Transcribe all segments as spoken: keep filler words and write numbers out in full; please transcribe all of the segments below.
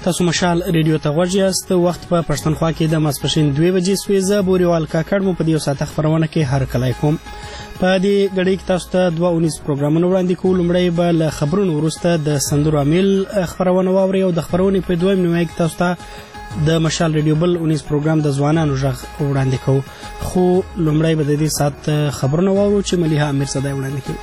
تاسو مشال ریډیو ته غوږ یاست. وخت په پښتونخوا کې د ماسپښین دوه بجې سوې. زه بوریوال کاکړ مو په دې ساعت خبرونه کې هر کله کوم. په دې غړي کې تاسو ته دوه اونیز پروګرامونه وړاندې کوو. لومړی به له خبرونو وروسته د سندرو عامل خبرونه واوري او د خبرونې په دویم نیمه کې تاسو ته د مشال ریډیو بل اونیز پروګرام د ځوانانو غږ وړاندې کوو. خو لومړی به د دې ساعت خبرونه واورو چې مليحه امیر صدای وړاندې کوي.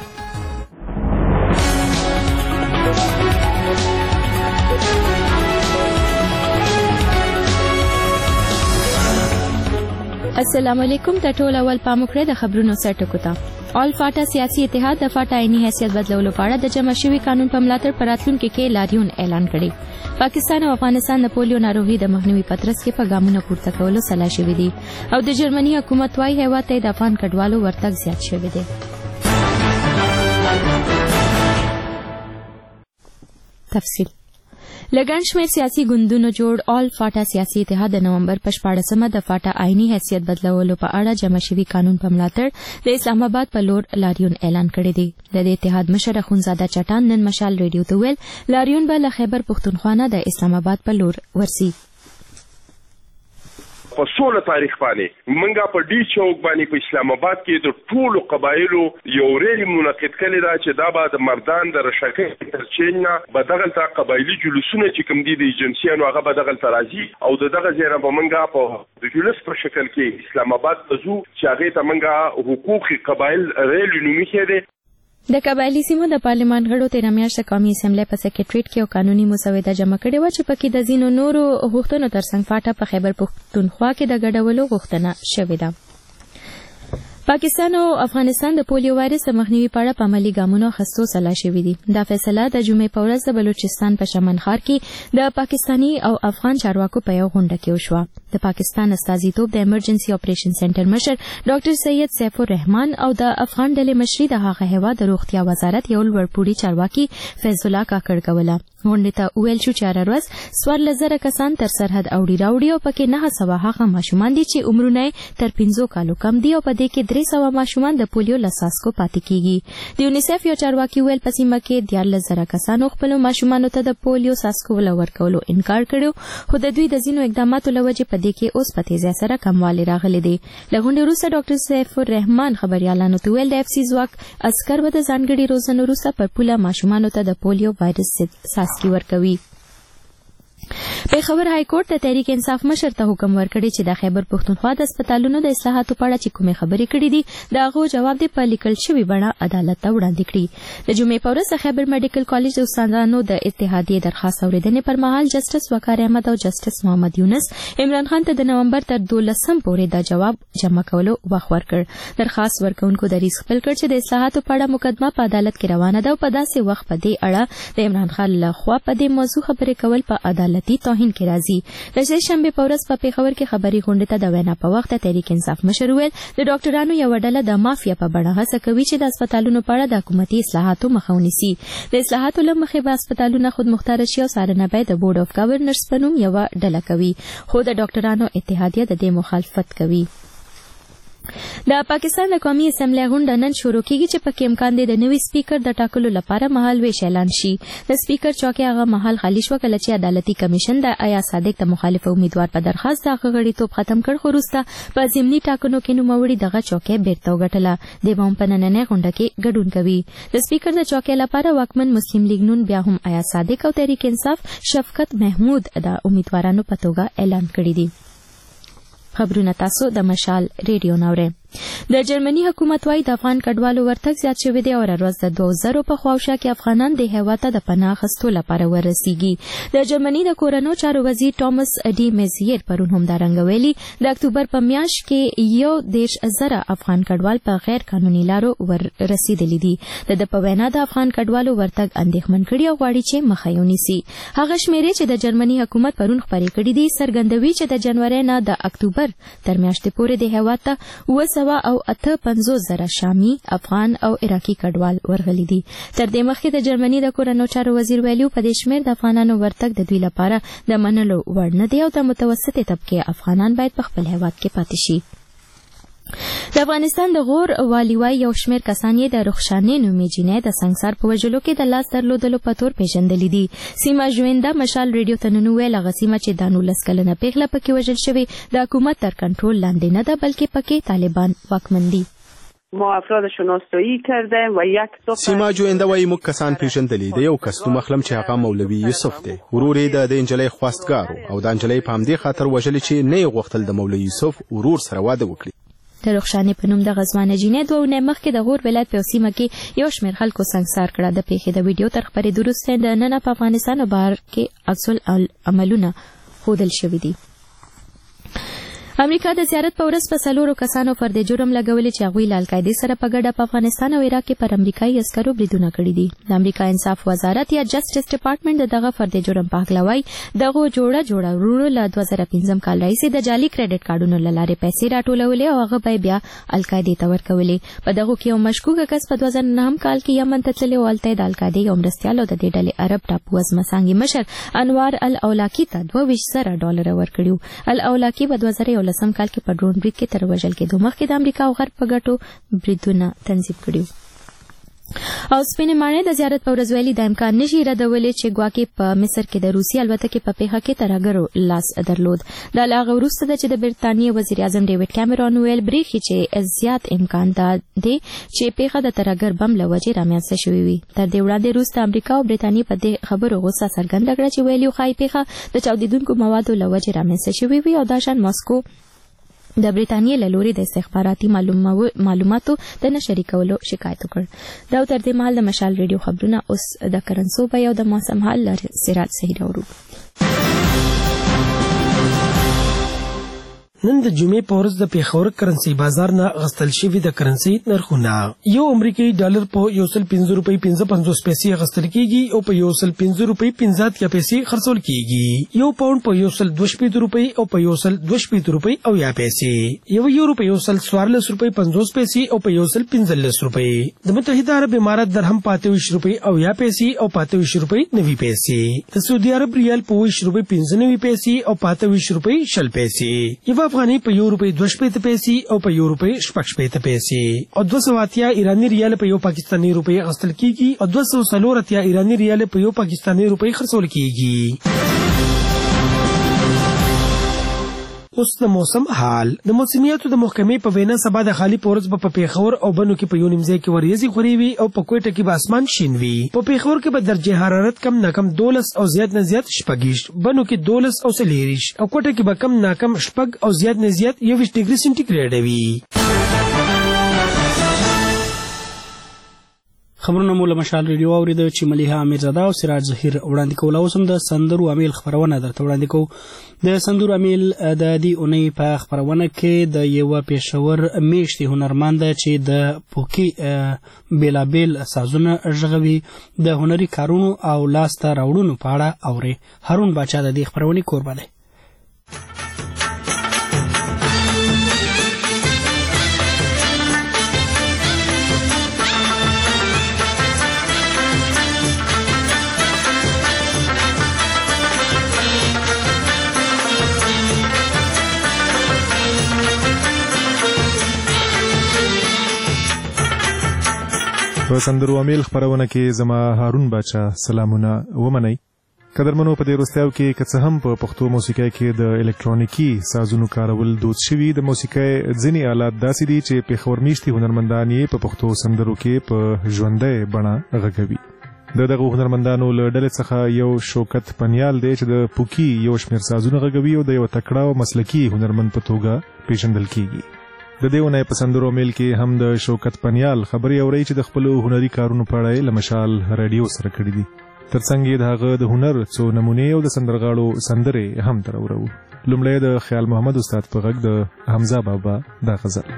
السلام علیکم. د ټول اول پاموکړه د خبرونو سرټکو ته. آل فاټا سیاسي اتحاد د فاټا عیني حیثیت بدلولو په اړه د جمع شوي قانون په ملاتړ پر راتلونکي کې لاریون اعلان کړی. پاکستان او افغانستان د پولیو ناروغي د مخنیوي پترس کې په ګامونو پورته کولو سلا شوي دي او د جرمني حکومت وايي هیواد ته د افغان کډوالو ورتګ زیات شوی دی. تفصیل لګن شمیر سیاسي ګوندونو جوړ آل فاټا سیاسي اتحاد د نومبر په شپاړسمه د فاټا عیني حیثیت بدلولو په اړه جمع شوي قانون په ملاتړ د اسلام آباد په لور لاریون اعلان کړی دی. د دې اتحاد مشر اخوندزاده چټان نن مشال ریډیو ته ویل لاریون به له خیبر پښتونخوا نه د اسلام آباد په لور ورسي. په سوله تاریخ باندې منګه په ډی چوک باندې په اسلام آباد کې د ټولو قبایلو یو ریلی منعقد کړي دا چې دا به د مردان د رشکې ترچین نه به دغلته قبایلی جلوسونه چې کوم دي د ایجنسیانو هغه به دغلته راځي او د دغه ځای نه به منګه په د جلوس په شکل کې اسلام آباد ته ځو چې هغې ته منګه حقوقي قبایل ریلی نومي دی. د قبایلی سیمو د پارلمان غړو تېره میاشت قومي اسمبلی په سکریټریټ کې یو قانوني مسوده جمع کړې وه چې پکې د ځینو نورو غوښتنو ترڅنګ فاټا په خیبر پښتونخوا کې د ګډولو غوښتنه شوې ده. پاکستان او افغانستان د پولیو وایرس د مخنیوي په اړه په عملي ګامونو اخیستو سلا شوي دي. دا فیصله د جمعې په ورځ د بلوچستان په شمن ښار کې د پاکستاني او افغان چارواکو په یو غونډه کې وشوه. د پاکستان استازیتوب د ایمرجنسي اپریشن سنټر مشر ډاکټر سید سیف الرحمن او د افغان ډلې مشري د هغه هیواد د روغتیا وزارت یو لوړپوړي چارواکي فیض الله کاکړ کوله. غونډې ته وویل شو چې هره ورځ څوارلس زره کسان تر سرحد اوړي راوړي او پکې نهه سوه هغه ماشومان دي چې عمرونه تر پنځو کالو کم دي او په دې کې درې سوه ماشومان د پولیو له څاڅکو پاتې کیږي. د یونیسف یو چارواکي ویل په سیمه کې دیارلس زره کسانو خپلو ماشومانو ته د پولیو څاڅکو له ورکولو انکار کړی خو د دوی د ځینو اقداماتو له وجې په دې کې اوس په تیزۍ سره کموالی راغلی دی. له غونډې وروسته ډاکټر سیف الرحمن خبریالانو ته ویل د اف سی ځواک عسکر به د ځانګړي روزنې وروسته پر پوله ماشومانو ته د پولیو وایرس څاڅکي ورکوي. پېښور های کورټ د تحریک انصاف مشر ته حکم ورکړی چې د خیبر پښتونخوا د هسپتالونو د اصلاحاتو په اړه چې کومې خبرې کړې دي د هغو جواب دې په لیکل شوې بڼه عدالت ته وړاندې کړي. د جمعې په ورځ د خیبر میډیکل کالج د استادانو د اتحادیې درخواست اورېدنې پر مهال جسټس وقار احمد او جسټس محمد یونس عمران خان ته د نومبر تر دولسم پورې دا جواب جمع کولو وخت ورکړ. درخواست ورکوونکو دریځ خپل کړ چې د اصلاحاتو په اړه مقدمه په عدالت کې روانه ده او په داسې وخت په دې اړه د عمران خان لخوا په دې موضوع خبرې کول په عدالتي توهین کې راځي. د سه شنبه په ورځ په پېښور کې خبري غونډه ته د وینا په وخت تحریک انصاف مشر ویل د ډاکټرانو یو ډله د مافیا په بڼه هڅه کوي چې د هسپتالونو په اړه د حکومتي اصلاحاتو مخه ونیسي. د اصلاحاتو له مخې به هسپتالونه خود مختار شي او څارنه به د بورډ اف ګورنرز په نوم یوه ډله کوي خو د ډاکټرانو اتحادیه د دې مخالفت کوي. د پاکستان د قومي اسمبلی غونډه نن شروع کیږي چې پکې امکان دی د نوي سپیکر د ټاکلو لپاره مهال ویش اعلان شي. د سپیکر چوکۍ هغه مهال خالی شوه کله چې عدالتي کمیشن د ایا صادق د مخالف امیدوار په درخواست د هغه غړیتوب ختم کړ خو وروسته په ضمني ټاکنو کې نوموړي دغه چوکۍ بیرته وګټله. دی به هم په نننۍ غونډه کې ګډون کوي. د سپیکر د چوکۍ لپاره واکمن مسلم لیگ نون بیا هم ایا صادق او تحریک انصاف شفقت محمود د امیدوارانو په توګه اعلان کړي دي. خبرونه تاسو د مشال ریډیو ناوړئ. د جرمني حکومت وايي د افغان کډوالو ورتګ زیات شوی دی او هره ورځ د دوه زرو په خواوشا کې افغانان د هیواد ته د پناه اخیستو لپاره ورسیږي. د جرمني د کورنو چارو وزیر ټامس ډي میزیر پرون همدارنګه ویلي د اکتوبر په میاشت کې یو دېرش زره افغان کډوال په غیر قانوني لارو ور رسیدلي دي. د ده په وینا د افغان کډوالو ورتګ اندېښمن کړي او غواړي چې مخه یې ونیسي. هغه شمیرې چې د جرمني حکومت پرون خپرې کړي دي څرګندوي چې د جنورۍ نه د اکتوبر تر میاشتې پورې د هیواد ته اوه سوه او اته پنځوس زره شامي افغان او عراقي کډوال ورغلي دي. تر دې مخکې د جرمني د کورنو چارو وزیر ویلي په دې شمېر د افغانانو ورتګ د دوی لپاره د منلو وړ نه دی او د متوسطې طبقې افغانان باید په خپل هیواد کې پاتې شي. د افغانستان د غور والیوای یو شمېر کسان یې د رخشانې نومې جینۍ د سنګسار په وژلو کې د لاس درلودلو په تور پیژندلي دي. سیمه ژوینده مشال ریډیو ته نن وویل هغه سیمه چې دا نولس کلنه پیغله پکې وژل شوې د حکومت تر کنټرول لاندې نه ده بلکې پکې طالبان واکمن دي. ما افراد شناسایی کردیم و یک دو سیما جوینده وایي موږ کسان پیژندلي د یو کس نوم اخلم چې هغه مولوي یوسف دی. ورور یې د دې نجلۍ خواستګار او د نجلۍ په همدې خاطر وژلې چې نه یې غوښتل د مولوي یوسف ورور سره واده وکړي. د رخشانې په نوم د غزوانه جینۍ دوه اونۍ مخکې د غور ولایت په سیمه کې یو شمېر خلکو سنګسار کړه. د پیښې د ویډیو تر خپرېدو وروسته د نن په افغانستان او بهر کې عکس العملونه ښودل شوي دي. امریکا د زیارت په ورځ په څلورو کسانو فرد جرم لګولي چې هغوی له القاعدې سره په ګډه په افغانستان او عراق کې پر امریکایي عسکرو بریدونه کړي دي. د امریکا انصاف وزارت یا جسټس ډپارټمنټ د دغه فرد جرم په هکله وایي دغو جوړه جوړه وروڼو له دوه زره پنځم کال راهیسې د جعلي کریډټ کارډونو له لارې پیسې راټولولې او هغه به بیا القاعدې ته ورکولې. په دغو کې یو مشکوکه کس په دوه زره نهم کال کې یمن ته تللی او هلته یې د القاعدې یو مرستیال او د دې ډلې عرب ټاپو وزمڅانګې مشر انوار الاولاکي ته دوه ویشت زره ډالره ورکړي وو. الاولاکي په دوه زره یولسم کال کې په ډرون برید کې تر وژل کېدو مخکې د امریکا او غرب په ګټو بریدونه تنظیم کړي وو. او سپینې ماڼۍ د زیارت په ورځ ویلي دا امکان نشي ردولی چې ګواکې په مصر کې د روسي الوتکې په پیښه کې ترهګرو لاس درلود. دا له هغه وروسته ده چې د برطانیې وزیر اعظم ډیوډ کیمرون ویل بریښي چې زیات امکان دا دی چې پیښه د ترهګر بم له وجې رامنځته شوې وي. تر دې وړاندې وروسته امریکا او برطانیې په دې خبرو غوسه څرګنده کړه چې ویلي ښایي پیښه د چاودېدونکو موادو له وجې رامنځته شوې وي او دا شان ماسکو د برطانیې له لوري د استخباراتي معلوماتو د نه شریکولو شکایت وکړ. دا تر دې مهال د مشال ریډیو خبرونه اوس د کرنسوبه او د موسم حال له سراج صحیح راوړو. نن د جمعې په ورځ د پیښور کرنسي بازار نه غستل شوي د کرنسي نرخونه یو امریکایي ډالر په یو سل پنځه روپۍ پنځه پنځوس پیسې غستل کیږي او په یو سل پنځه روپۍ پنځه اتیا پیسې خرڅول کیږي. یو پاونډ په یو سل دوه شپېته روپۍ او په یو سل دوه شپېته روپۍ او یا پیسې. یو یورو په یو سل څوارلس روپۍ پنځوس پیسې او په یو سل پنځلس روپۍ. د متحده عرب امارات درهم په اته ویشت روپۍ او یا پیسې او په اته ویشت روپۍ نوي پیسې. د سعودي عرب ریال په ویشت روپۍ پنځه نوي پیسې او په اته ویشت روپۍ شل پیسې. یو افغاني په یو روپۍ دوه شپېته پیسې او په یو روپۍ شپږ شپېته پیسې او دوه سوه اتیا ایراني ریال په یو پاکستاني روپۍ اخیستل کیږي او دوه سوه څلور اتیا ایراني ریال په یو پاکستاني روپۍ خرڅول کیږي. اوس د موسم حال. د موسمیاتو د محکمې په وینا سبا د خالی پورز په پیښور او بنو کې په یو نیم ځای کې وریځي خوري وي او په کوټه کې به اسمان شین وي. په پیښور کې به درجه حرارت کم ناکم دولس او زیات نه زیات شپږ، بنو کې دولس او څلېرویشت او کوټه کې به کم ناکم شپږ او زیات نه زیات یوویشت ډیګري سنټیګریډ وي. خبرونه مو له مشال ریډیو اورېده چې ملیحه امیرزاده او سراج ظهیر وړاندې کول. اوس هم د سندرو امیل خبرونه درته وړاندې کوو. د سندرو امیل د دې اونۍ په خبرونه کې د یوه پېښور میشتې هنرمند چې د پوکي بېلابېل سازونه غږوي د هنري کارونو او لاسته راوړنو په اړه اورئ. هارون باچا د دې خبرونې کوربه دی. په سندرو امیل خبرونه کې زما هارون باچا سلامونه ومنئ. قدرمنو په دې وروستیاو کې که څه هم په پښتو موسیقۍ کې د الکترونیکي سازونو کارول دود شوي، د موسیقۍ ځینې آلات داسې دي چې پېښور میشتي هنرمندان یې په پښتو سندرو کې په ژوندۍ بڼه غږوي. د دغو هنرمندانو له ډلې څخه یو شوکت پنیال دی چې د پوکي یو شمېر سازونه غږوي او د یو تکړه او مسلکي هنرمند په توګه پیژندل کیږي. د دې اونۍ په سندرو میل کې هم د شوکت پنیال خبرې اورئ چې د خپلو هنري کارونو په اړه یې له مشال راډیو سره کړي دي. ترڅنګ یې د هغه د هنر څو نمونې او د سندرغاړو سندرې هم در اورو. لومړی د خیال محمد استاد په غږ د حمزه بابا دا غزل.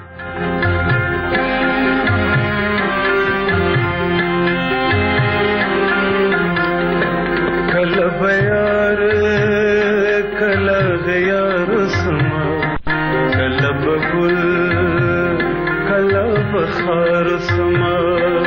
کله بیار کله غیار سما کله بگل کله بخار سما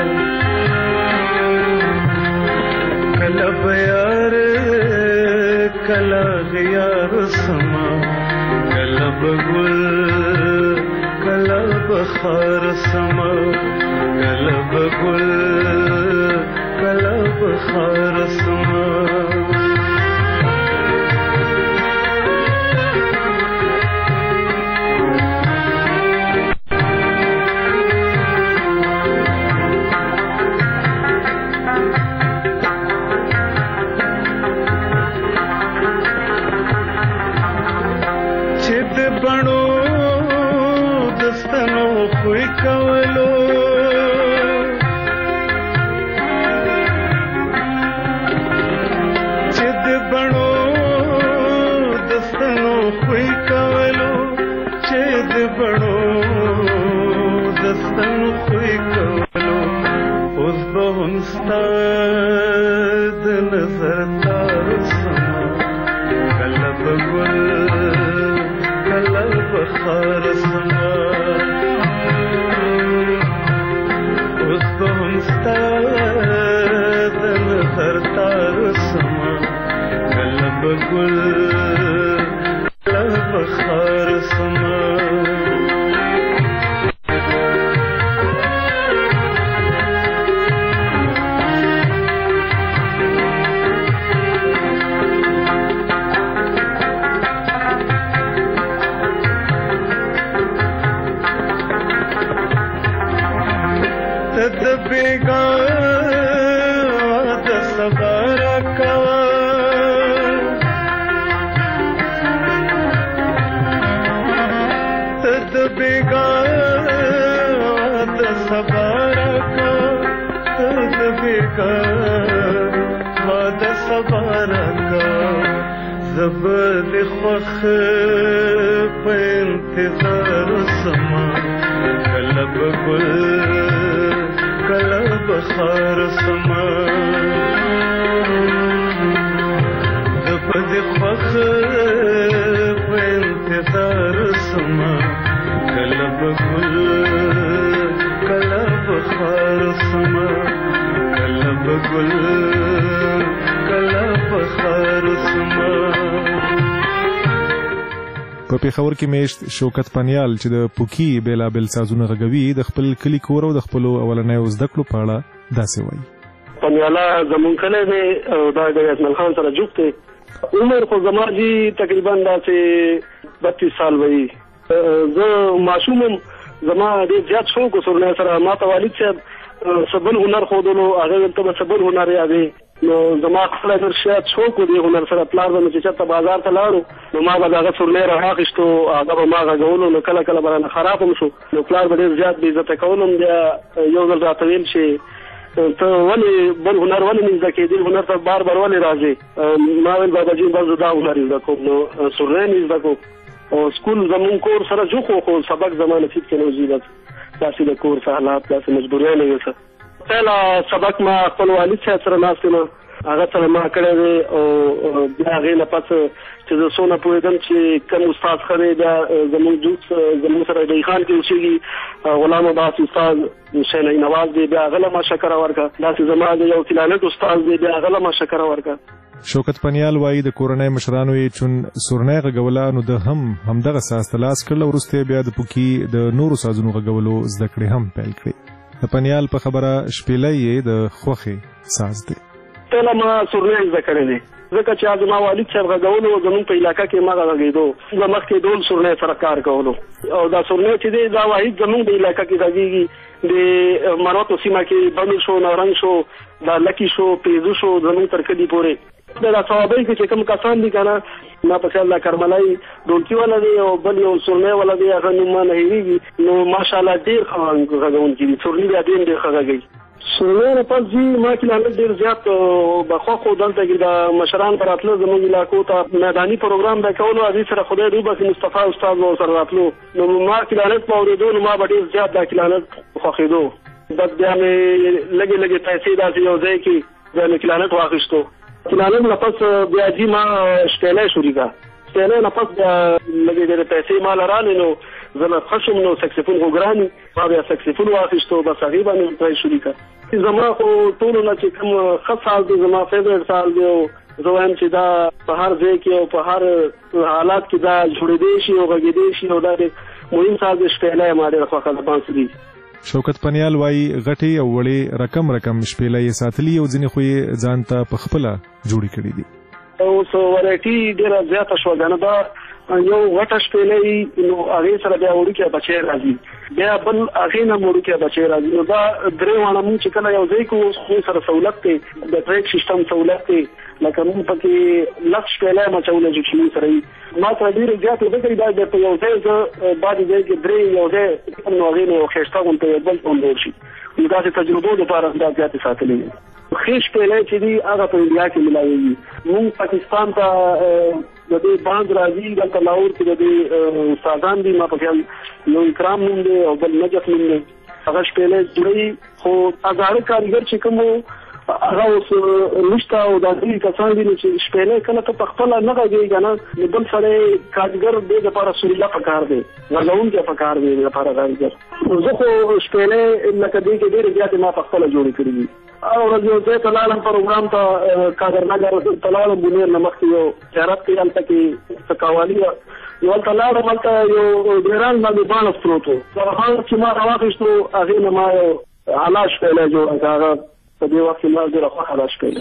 کله بیار کله غیار سما کله بگل کله بخار سما کله بګل کله بخار سما په پیښور کې میشت شوکت پنیال چې د پوکی بیلابل سازونه غږوي د خپل کلی کور او د خپل اولنۍ زده کړو په اړه داسې وایي. پنیاله زمون کلی دی او دا د اسماعیل خان سره جوړ دی. عمر خو زما جی تقریبا داسې بتیس سال وایي. زه ماشوم زما ډېر زیات شوق سرنه سره ما ته والد صاحب سبل هنر ښودلو هغه ته به سبل هنر یادې نو زما خپل در شاید شوق دی هنر سره پلار به چې چېرته بازار ته لاړو نو ما به دغه سرنه راواخیستو هغه به ما غږولو نو کله کله به رانه خراب هم شو نو پلار به ډېر زیات بې عزته کولم بیا یو ځل راته ویل چې ته ولې بل هنر ولې نه زده کېدل هنر ته بار بار ولې راځې ما ویل باباجي بس دا هنر زده کوم نو سرنه مې زده کوم او سکول زمون کور سره جوخو خو سبق زما نصیب کې نه وزي داسې د کور څه حالات داسې مجبوریانې وې څه پهلا سبق ما خپل والد صاحب سره ناست یم هغه سره ما کړی دی او بیا هغې نه پس چې زه څونه پوهېدم چې کوم استاد ښه دی بیا زمونږ جوس زمونږ سره ډی خان کې اوسېږي غلام عباس استاد شینی نواز دی بیا هغه له ما شکره ورکړه داسې زما د یو کلانټ استاد دی بیا هغه له ما شکره ورکړه. شوکت پنیال وایي د کورنۍ مشرانو یې چون سورنۍ غږوله نو د هم همدغه ساز ته لاس کړل وروسته بیا د پوکي د نورو سازونو غږولو زده کړې هم پیل کړې. د پنیال په خبره شپېلی یې د خوښې ساز دی. پهله ما سورنۍ زده کړی دی ځکه چې زما والد صاحب غږولو زمونږ په علاقه کې ما غږېدو زه مخکې ډول سورنۍ سره کار کولو او دا سورنۍ چې دی دا واحد زمونږ د علاقه کې غږېږي د مروتو سیمه کې بمل شو نارنج شو دا لکی شو پیزو شو زمونږ تر کلي پورې دا صوابۍ کې چې کوم کسان دي که نه ما په خیال دا کرملی ډولکي والا دی او بل یو سورنۍ والا دی هغه نوم ما نه هېرېږي نو ماشاءالله ډېر ښه غږونکي دي سورني بیا ډېر ډېر ښه غږوي. سورنۍ نه پس ځي ما کې لامل ډېر زیات بخوا خو دلته کې د مشران به راتله زموږ علاقو ته میداني پروګرام به کولو هغې سره خدای دې وبخښي مصطفی استاد به ورسره راتلو نو ما کلانت په اورېدو نو ما به ډېر زیات دا کلانت خوښېدو بس بیا مې لږې لږې پیسې داسې یو ځای کې بیا مې کلانت واخیستو. کلانت نه پس بیا جي ما شپېلی شروع کړه شپېلی نه پس بیا لږې ډېرې پیسې ما لرانې نو زه نه ښه شوم نو سکسیفون خو ګران ما بیا سکسیفون واخیستو بس هغې باندې مې پرای شروع کړه. زما خو ټولو نه چې کوم ښه سال دی زما فیوریټ سال دی او زه وایم چې دا په هر ځای کې او په هر حالات کې دا جوړېدی شي او غږېدی شي او دا د مهم ساز شپېلۍ ما ډېره خوښه ده بانسري. شوکت پنیال وایي غټې او وړې رقم رقم شپېلۍ یې ساتلي او ځینې خو یې ځان ته په خپله جوړې کړي دي. اوس ورایټي ډېره زیاته شوه ګنه دا یو غټه شپېلۍ نو هغې سره بیا وړوکی بچی راځي بیا بل هغې نه وړوکی بچی راځي نو دا درې واړه مونږ چې کله یو ځای کوو اوس خو سره سهولت دی د ټریک سیسټم سهولت دی لکه مونږ پکې لس شپېلۍ مچولی چې چې مونږ سره وي ما سره ډېرې زیاتې ځکه دا د په یو ځای زه بعضې ځای کې درې یو ځای نو هغې نه یو ښایسته غونته یو بل غونډول شي نو داسې تجربو دپاره دا زیاتې ساتلې دي. ښې شپېلۍ چې دي هغه په انډیا کې ملاوېږي. مونږ پاکستان ته د دې باند راځي دلته لاهور کې د دې استادان دي ما په خیال یو اکرام نوم دی او بل نجف نوم دی هغه شپېلۍ جوړوي خو هغه کارګر چې کوم هغه اوس نشته او دا دې کسان دي چې شپېلۍ کله ته په خپله نه غږېږي که نه نو بل سړی کارګر دې دپاره سوریله پکار دی غږونکی پکار دی دپاره کارګر. زه خو شپېلۍ لکه دې کې ډېرې زیاتې ما په خپله جوړې کړي دي. هغه ورځ یو ځای ته لاړم پروګرام ته کاغرنګر ته لاړم بونیر نه مخکې یو زیارت کې هلته کې څه قوالي وه یو هلته لاړم هلته یو ډېران باندې باڼس پروت و هغه چې ما راواخېستو هغې نه ما یو اعلی شپېلۍ جوړه کړه هغه په دې وخت کې ما ډېره خوښه ده شپېلۍ.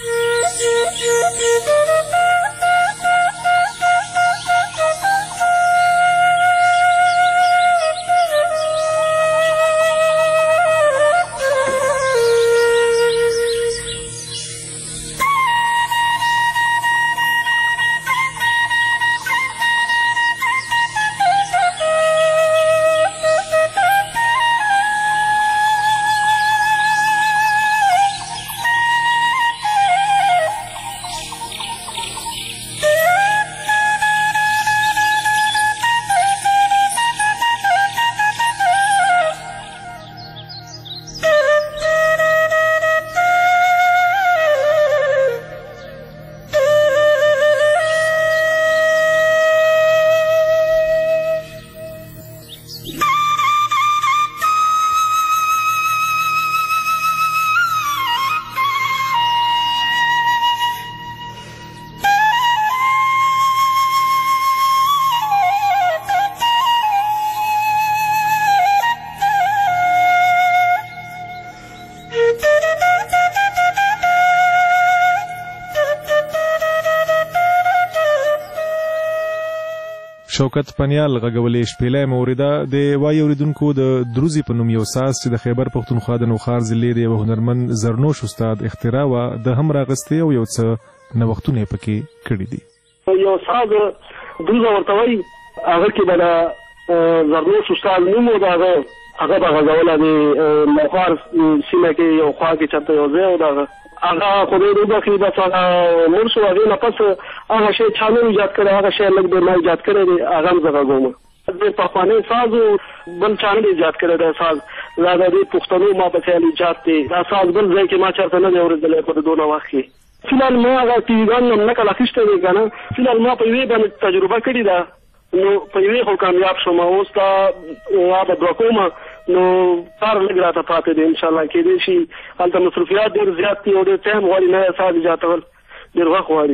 شوکت پنیال غږولې شپېلۍ موریده د وایي اورېدونکو د دروزي په نوم یو ساز چې د خیبر پښتونخوا د نوښار ضلعې د یوه هنرمند زرنوش استاد اختراع وه د هم راغستې او یو څه نوښتونه یې پکې کړي دي. یو ساز دروزه ورته وایي هغه کې به د زرنوش استاد نوم و د هغه هغه به غږوله د نوښار سیمه کې یو خوا کې چېرته یو ځای و د هغه هغه خدای دې وبخښي بس هغه مړ شو هغې نه پس هغه شی چا نه ایجاد کړی هغه شی لږ ډېر ما ایجاد کړی دی هغه هم زه غږوم. د پخوانی ساز و بل چا نه دی ایجاد کړی دی ساز دا د دې پښتنو ما په خیال ایجاد دی دا ساز بل ځای کې ما چېرته نه دی اورېدلی په د دونه وخت کې. فیلحال ما هغه ټیویګان هم نقل اخیستی دی که نه فیلحال ما په یوې باندې تجربه کړې ده نو په یوې خو کامیاب شوم اوس دا هغه دوه کومه نو کار لږ راته پاتې دی انشاءالله کېدای شي هلته مصروفیات ډېر زیات دي او ډېر ټایم غواړي نوی ساز ایجادول ډېر وخت غواړي.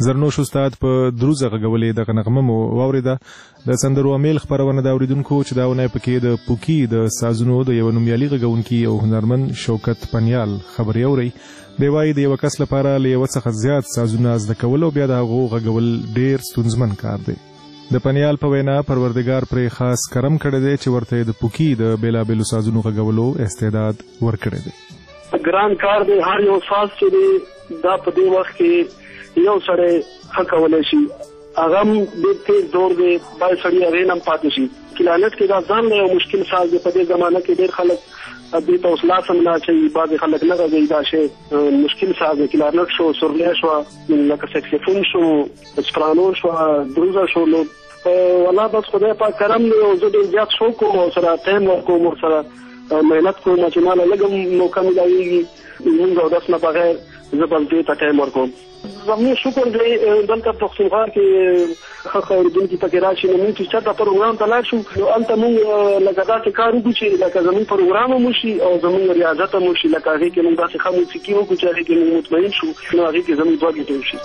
زرنوش استاد په دروزه غږولې د نغمه مو واوریده. د سندرو امیل خبرونه د اوریدونکو چې دا ونه پکې د پوکی د سازونو د یو نومیالي غږونکي او هنرمن شوکت پنیال خبري اوري. دی وايي د یو کس لپاره له یو څخه زیات سازونه زده کول او بیا د هغو غږول ډیر ستونزمن کار دی. د پنیال په وینا پروردګار پرې خاص کرم کړی دی چې ورته د پوکی د بیلابیلو سازونو غږولو استعداد ورکړی دی. ګران کار دی، هر یو ساز چې دی دا په دې وخت کې یو سړی ښه کولی شي، هغه هم ډېر تېز دور دی، باید سړي هغې نه هم پاتې شي. کلارنټ کې دا ځان له یو مشکل ساز دی. په دې زمانه کې ډېر خلک دې ته اوس لاس هم نه اچوي، بعضې خلک نه غږوي. دا شی مشکل ساز دی. کلارنټ شو، سورلۍ شوه، لکه سکسفون شو، سپرانو شوه، دروزه شو. نو والله بس خدای پاک کرم دی او زه ډېر زیات شوق کوم او سره ټایم ورکوم او سره محنت کوم چې ما له لږ موقع میلاویږي لمونځ اودس نه بغیر زه بس دې ته ټایم ورکوم. زموږ شکر دی دلته پښتونخوا کې ښه ښه اورېدونکي پکې راشي. نو موږ چې چېرته پروګرام ته لاړ شو نو هلته موږ لکه داسې کار وکړو چې لکه زموږ پروګرام هم وشي او زموږ ریاضت هم وشي. لکه هغې کې موږ داسې ښه موسیقي وکړو چې هغې کې موږ مطمئن شو نو هغې کې زموږ دوه ګټې وشي.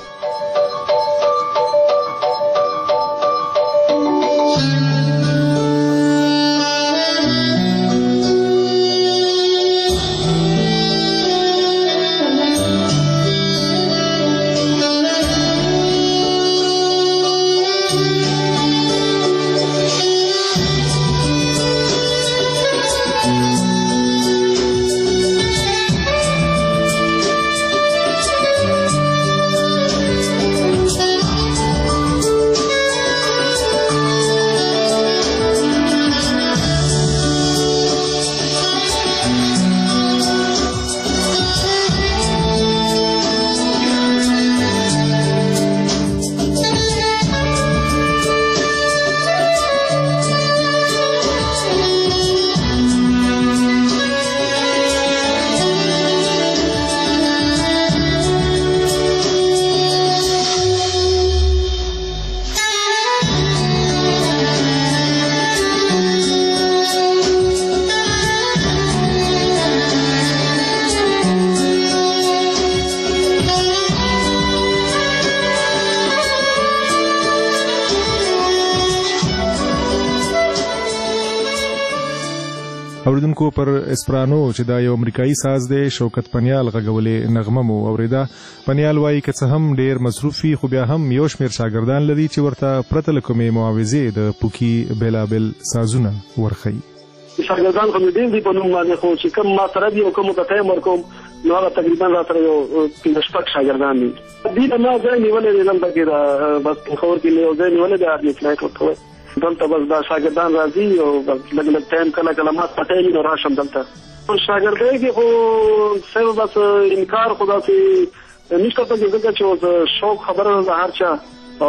اوریدونکو پر اسپرانو چې دا یو امریکایي ساز دی شوکت پنیال غږولې نغمه مو اوریده. پنیال وایي که څه هم ډیر مصروف وي خو بیا هم یو شمېر شاګردان لري چې ورته پرته له کومې معاوضې د پوکي بېلابېل سازونه ورښیي. شاګردان خو مې ډېر دي په نوم باندې، خو چې کوم ما سره دي او کومو ته ټایم ورکوم نو هغه تقریبا را سره یو پنځه شپږ شاګردان دي. دې ته ما ځای نیولی دی دلته کې د بس پېښور کې مې یو ځای نیولی دی آرمي فلایټ ورته وایي. دلته بس دا شاګردان راځي او بس لږ لږ ټایم کله کله ما پټی وي نو راشم دلته. په شاګردۍ کې خو صرف بس انکار خو داسې نشته پکې، ځکه چې اوس شوق خبره ده د هر چا. او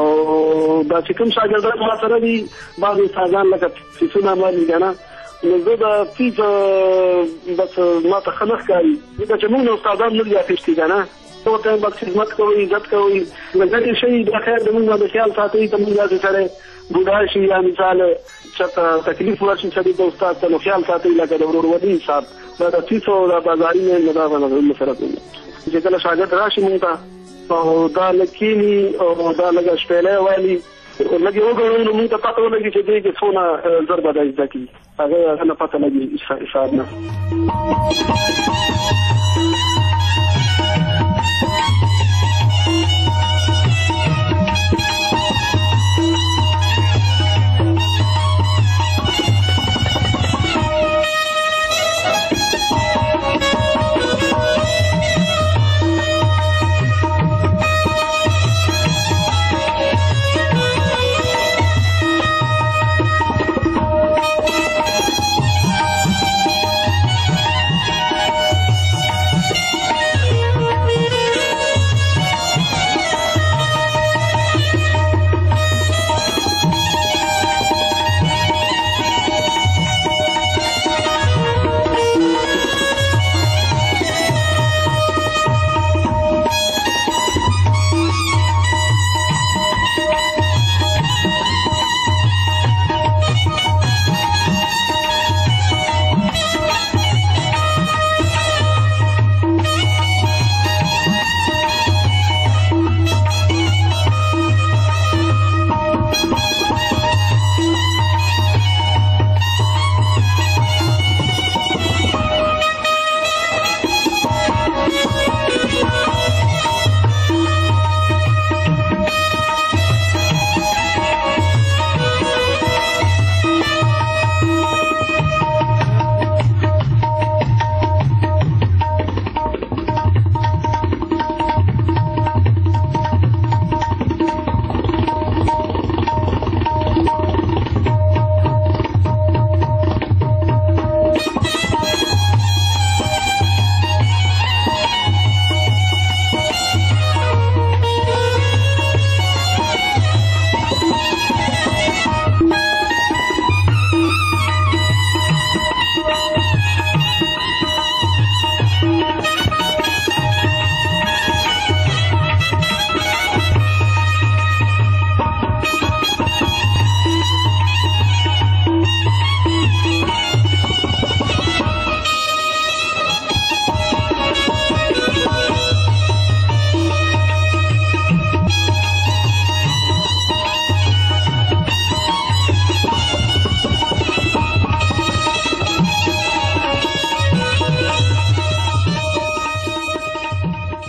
دا چې کوم شاګردان ما سره دي بعضې سازان لکه فیسونه مالي که نه نو زه د فیس بس ما ته ښه نه ښکاري، ځکه چې موږ نه استادان نه دي اخیستي که نه. ټول ټایم بس خدمت کوئ، عزت کوئ، نو ګټې شي دا خیر د موږ باندې خیال ساتئ. ته موږ داسې سړی بوډا شي یا مثال چېرته تکلیف ورشي سړي د استاد ته نو خیال ساتئ لکه د ورورولي حساب. دا د فیس او د بازاري نه نو دا به سره کوي چې کله شاګرد راشي موږ ته او دا لږ کښېني او دا لږه شپېلی ویلي لږ یې وګڼو نو موږ ته پته ولګي چې دې کې څونه زر به دا زده کړي، هغه هغه نه پته لګي حساب نه.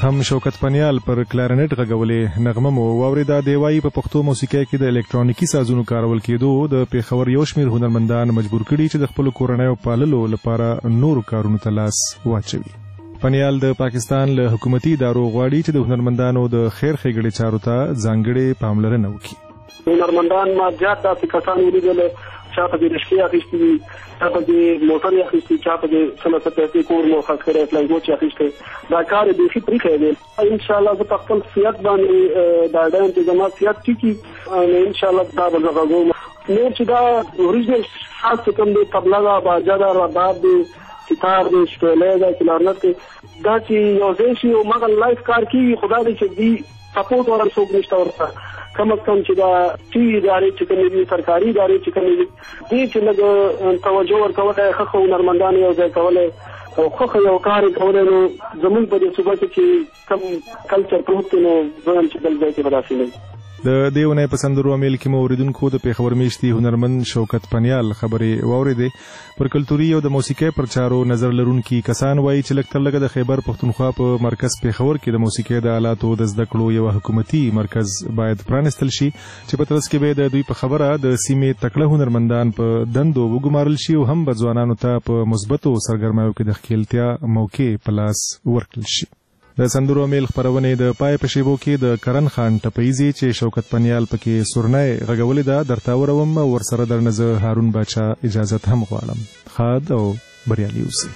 هم شوکت پنیال پر کلارنټ غږولې نغمه مو واوریدا دیوای په پښتو موسیقۍ کې د الکترونیکي سازونو کارول کېدو د پیښور یو شمېر هنرمندان مجبور کړي چې د خپل کورنیو پاللو لپاره نورو کارونو ته لاس واچوي. پنیال د پاکستان له حکومتي ادارو غواړي چې د هنرمندانو د خیر ښېګړې چارو ته ځانګړې پاملرنه وکړي. هنرمندان ما زیات داسې کسان ولیدل چا په دې رشتې اخیستي دي، چا په دې موټر اخیستي، چا په دې څه څه پیسې کور مو خرڅ کړی، فلایټ اخیستی. دا کار یې بیخي پرېښی دی. انشاءالله زه په خپل صحت باندې ډاډه یم چې زما صحت ټیکي، انشاءالله دا به زه غږوم. نور چې دا اوریجنل ساز چې کوم دی، طبله ده، باجه ده، رباب دی، ستار دی، شپېلی ده، کلارنټ دی، دا چې یو ځای شي او مغه لایف کار کېږي، خو دا دی چې دوی سپورټ ورم څوک نشته ورته. کم از کم چې دا ټي ادارې چې کومې دي، سرکاري ادارې چې کومې دي، دې چې لږ توجه ورکولی، ښه ښه هنرمندان یو ځای کولی او ښه ښه یو کار یې کولی، نو زموږ په دې صوبه کې چې کوم کلچر پروت دی، نو زه یم چې بل ځای کې به داسې نه وي. د دې اونۍ په سندرو امیل کې مو اوریدونکو د پیښور میشتي هنرمند شوکت پنیال خبرې واورېدې. پر کلتوري او د موسیقۍ پر چارو نظر لرونکي کسان وایي چې لږ تر لږه د خیبر پښتونخوا په مرکز پیښور کې د موسیقۍ د آلاتو د زده کړو یو حکومتي مرکز باید پرانستل شي چې په ترڅ کې به د دوی په خبره د سیمې تکړه هنرمندان په دندو وګمارل شي او هم به ځوانانو ته په مثبتو سرګرمیو کې د ښکیلتیا موقع په لاس ورکړل شي. د سندرو میل خبرونې د پای په شیبو کې د کرن خان ټپیزي چې شوکت پنیال پکې سورنۍ غږولې ده درته وروم، ورسره درنه زه هارون باچا اجازت هم غواړم. ښاد او بریالي اوسئ.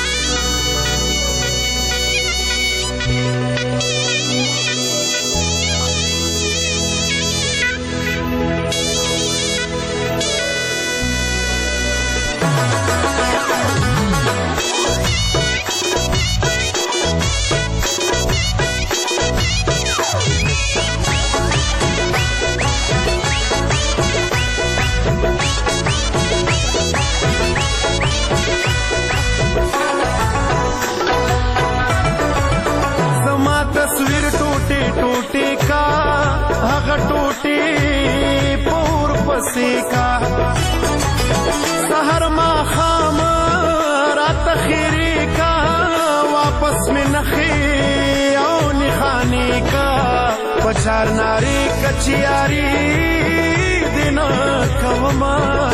सहर मा खाम रात खीरी का वापस में नखी और निखानी का पचार नारी कचियारी दिन कवमा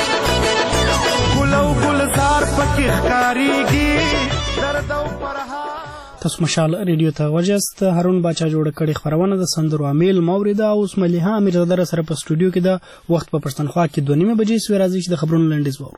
गुलौ गुलजार पकी खारीगी दर्दौ परहा. تاسو مشال ریډیو ته وجست هارون باچا جوړ کړي خبرونه د سندرو امیل موریدا اوس مليها امیر زدر سره په سټوډیو کې د وخت په پښتونخوا کې دوه نیمه بجې سوي راځي چې د خبرونو لنډیز وورو.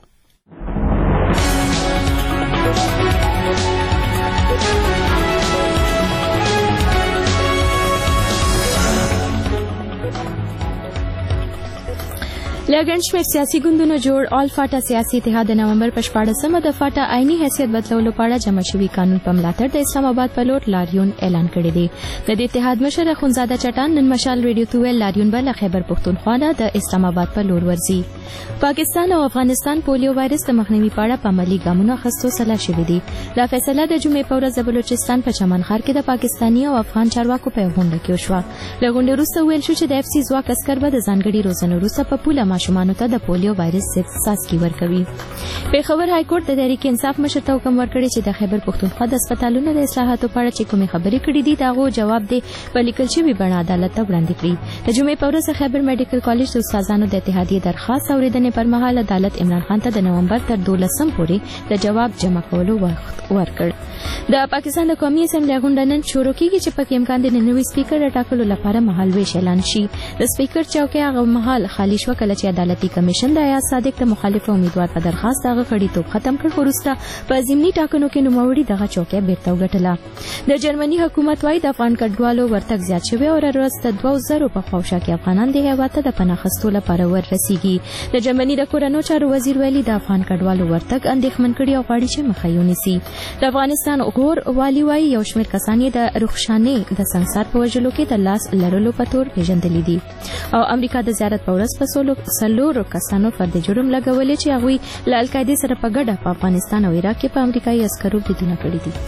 لګن شمیر سیاسي ګوندونو جوړ آل فاټا سیاسي اتحاد د نومبر په شپاړسمه د فاټا آئینی حیثیت بدلولو په اړه جمع شوي قانون په ملاتړ د اسلام آباد په لور لاریون اعلان کړی دی. د دې اتحاد مشر اخوندزاده چټان نن مشال ریډیو ته ویل لاریون به له خیبر پښتونخوا نه د اسلام آباد په لور ورځي. پاکستان او افغانستان پولیو وایرس د مخنیوي په اړه په عملي ګامونو اخیستو سلا شوې دي. دا فیصله د جمعې په ورځ د بلوچستان په چمنخار کې د پاکستاني او افغان چارواکو په غونډه کې وشوه. له غونډې وروسته ویل شو چې د اف سی ځواک عسکر به د ځانګړي روزنې وروسته په پوله ماشومانو ته د پولیو وایرس ضد څاڅکي ورکوي. پیښور های کورټ د تحریک انصاف مشر ته حکم ورکړی چې د خیبر پښتونخوا د هسپتالونو د اصلاحاتو په اړه چې کومې خبرې کړې دي دغه جواب دی په لیکل شوي بڼه عدالت ته وړاندې کړي. د جمعې په ورځ خیبر میډیکل کالج د استادانو د اتحادیې درخواست اورېدنې پر مهال عدالت عمران خان ته د نومبر تر دولسم پورې د جواب جمع کولو وخت ورکړ. د پاکستان د قومي اسمبلی غونډه نن شروع کیږي چې پکې امکان دی نوی سپیکر راټاکلو لپاره مهالویش اعلان شي. د سپیکر چوکۍ هغه مهال خالی شو کله چې عدالتي کمیشن د ایاز صادق د مخالف امیدوار په درخواست هغه غړي توپ ختم کړ. وروسته په ضمني ټاکنو کې نوموړي دغه چوکۍ بیرته وګټله. د جرمني حکومت وايي د افغان کډوالو ورتګ زیات شوی او ورځ د دوه زرو په خواوشا کې افغانان د هیواد ته د پناه اخیستو لپاره ورسیږي. د جرمني د کورنو چارو وزیر ویلي د افغان کډوالو ورتګ اندېښمن کړي او غواړي چې مخه یې ونیسي. د افغانستان غور والی وايي یو شمېر کسان یې د رخشانې د سنګسار په وژلو کې د لاس لرلو په تور پیژندلي دي. او امریکا د زیارت په ورځ په سولو څلورو کسانو فرد جرم لګولې چې هغوی له القاعدې سره په ګډه په افغانستان او عراق کې په امریکایي عسکرو بریدونه کړي دي.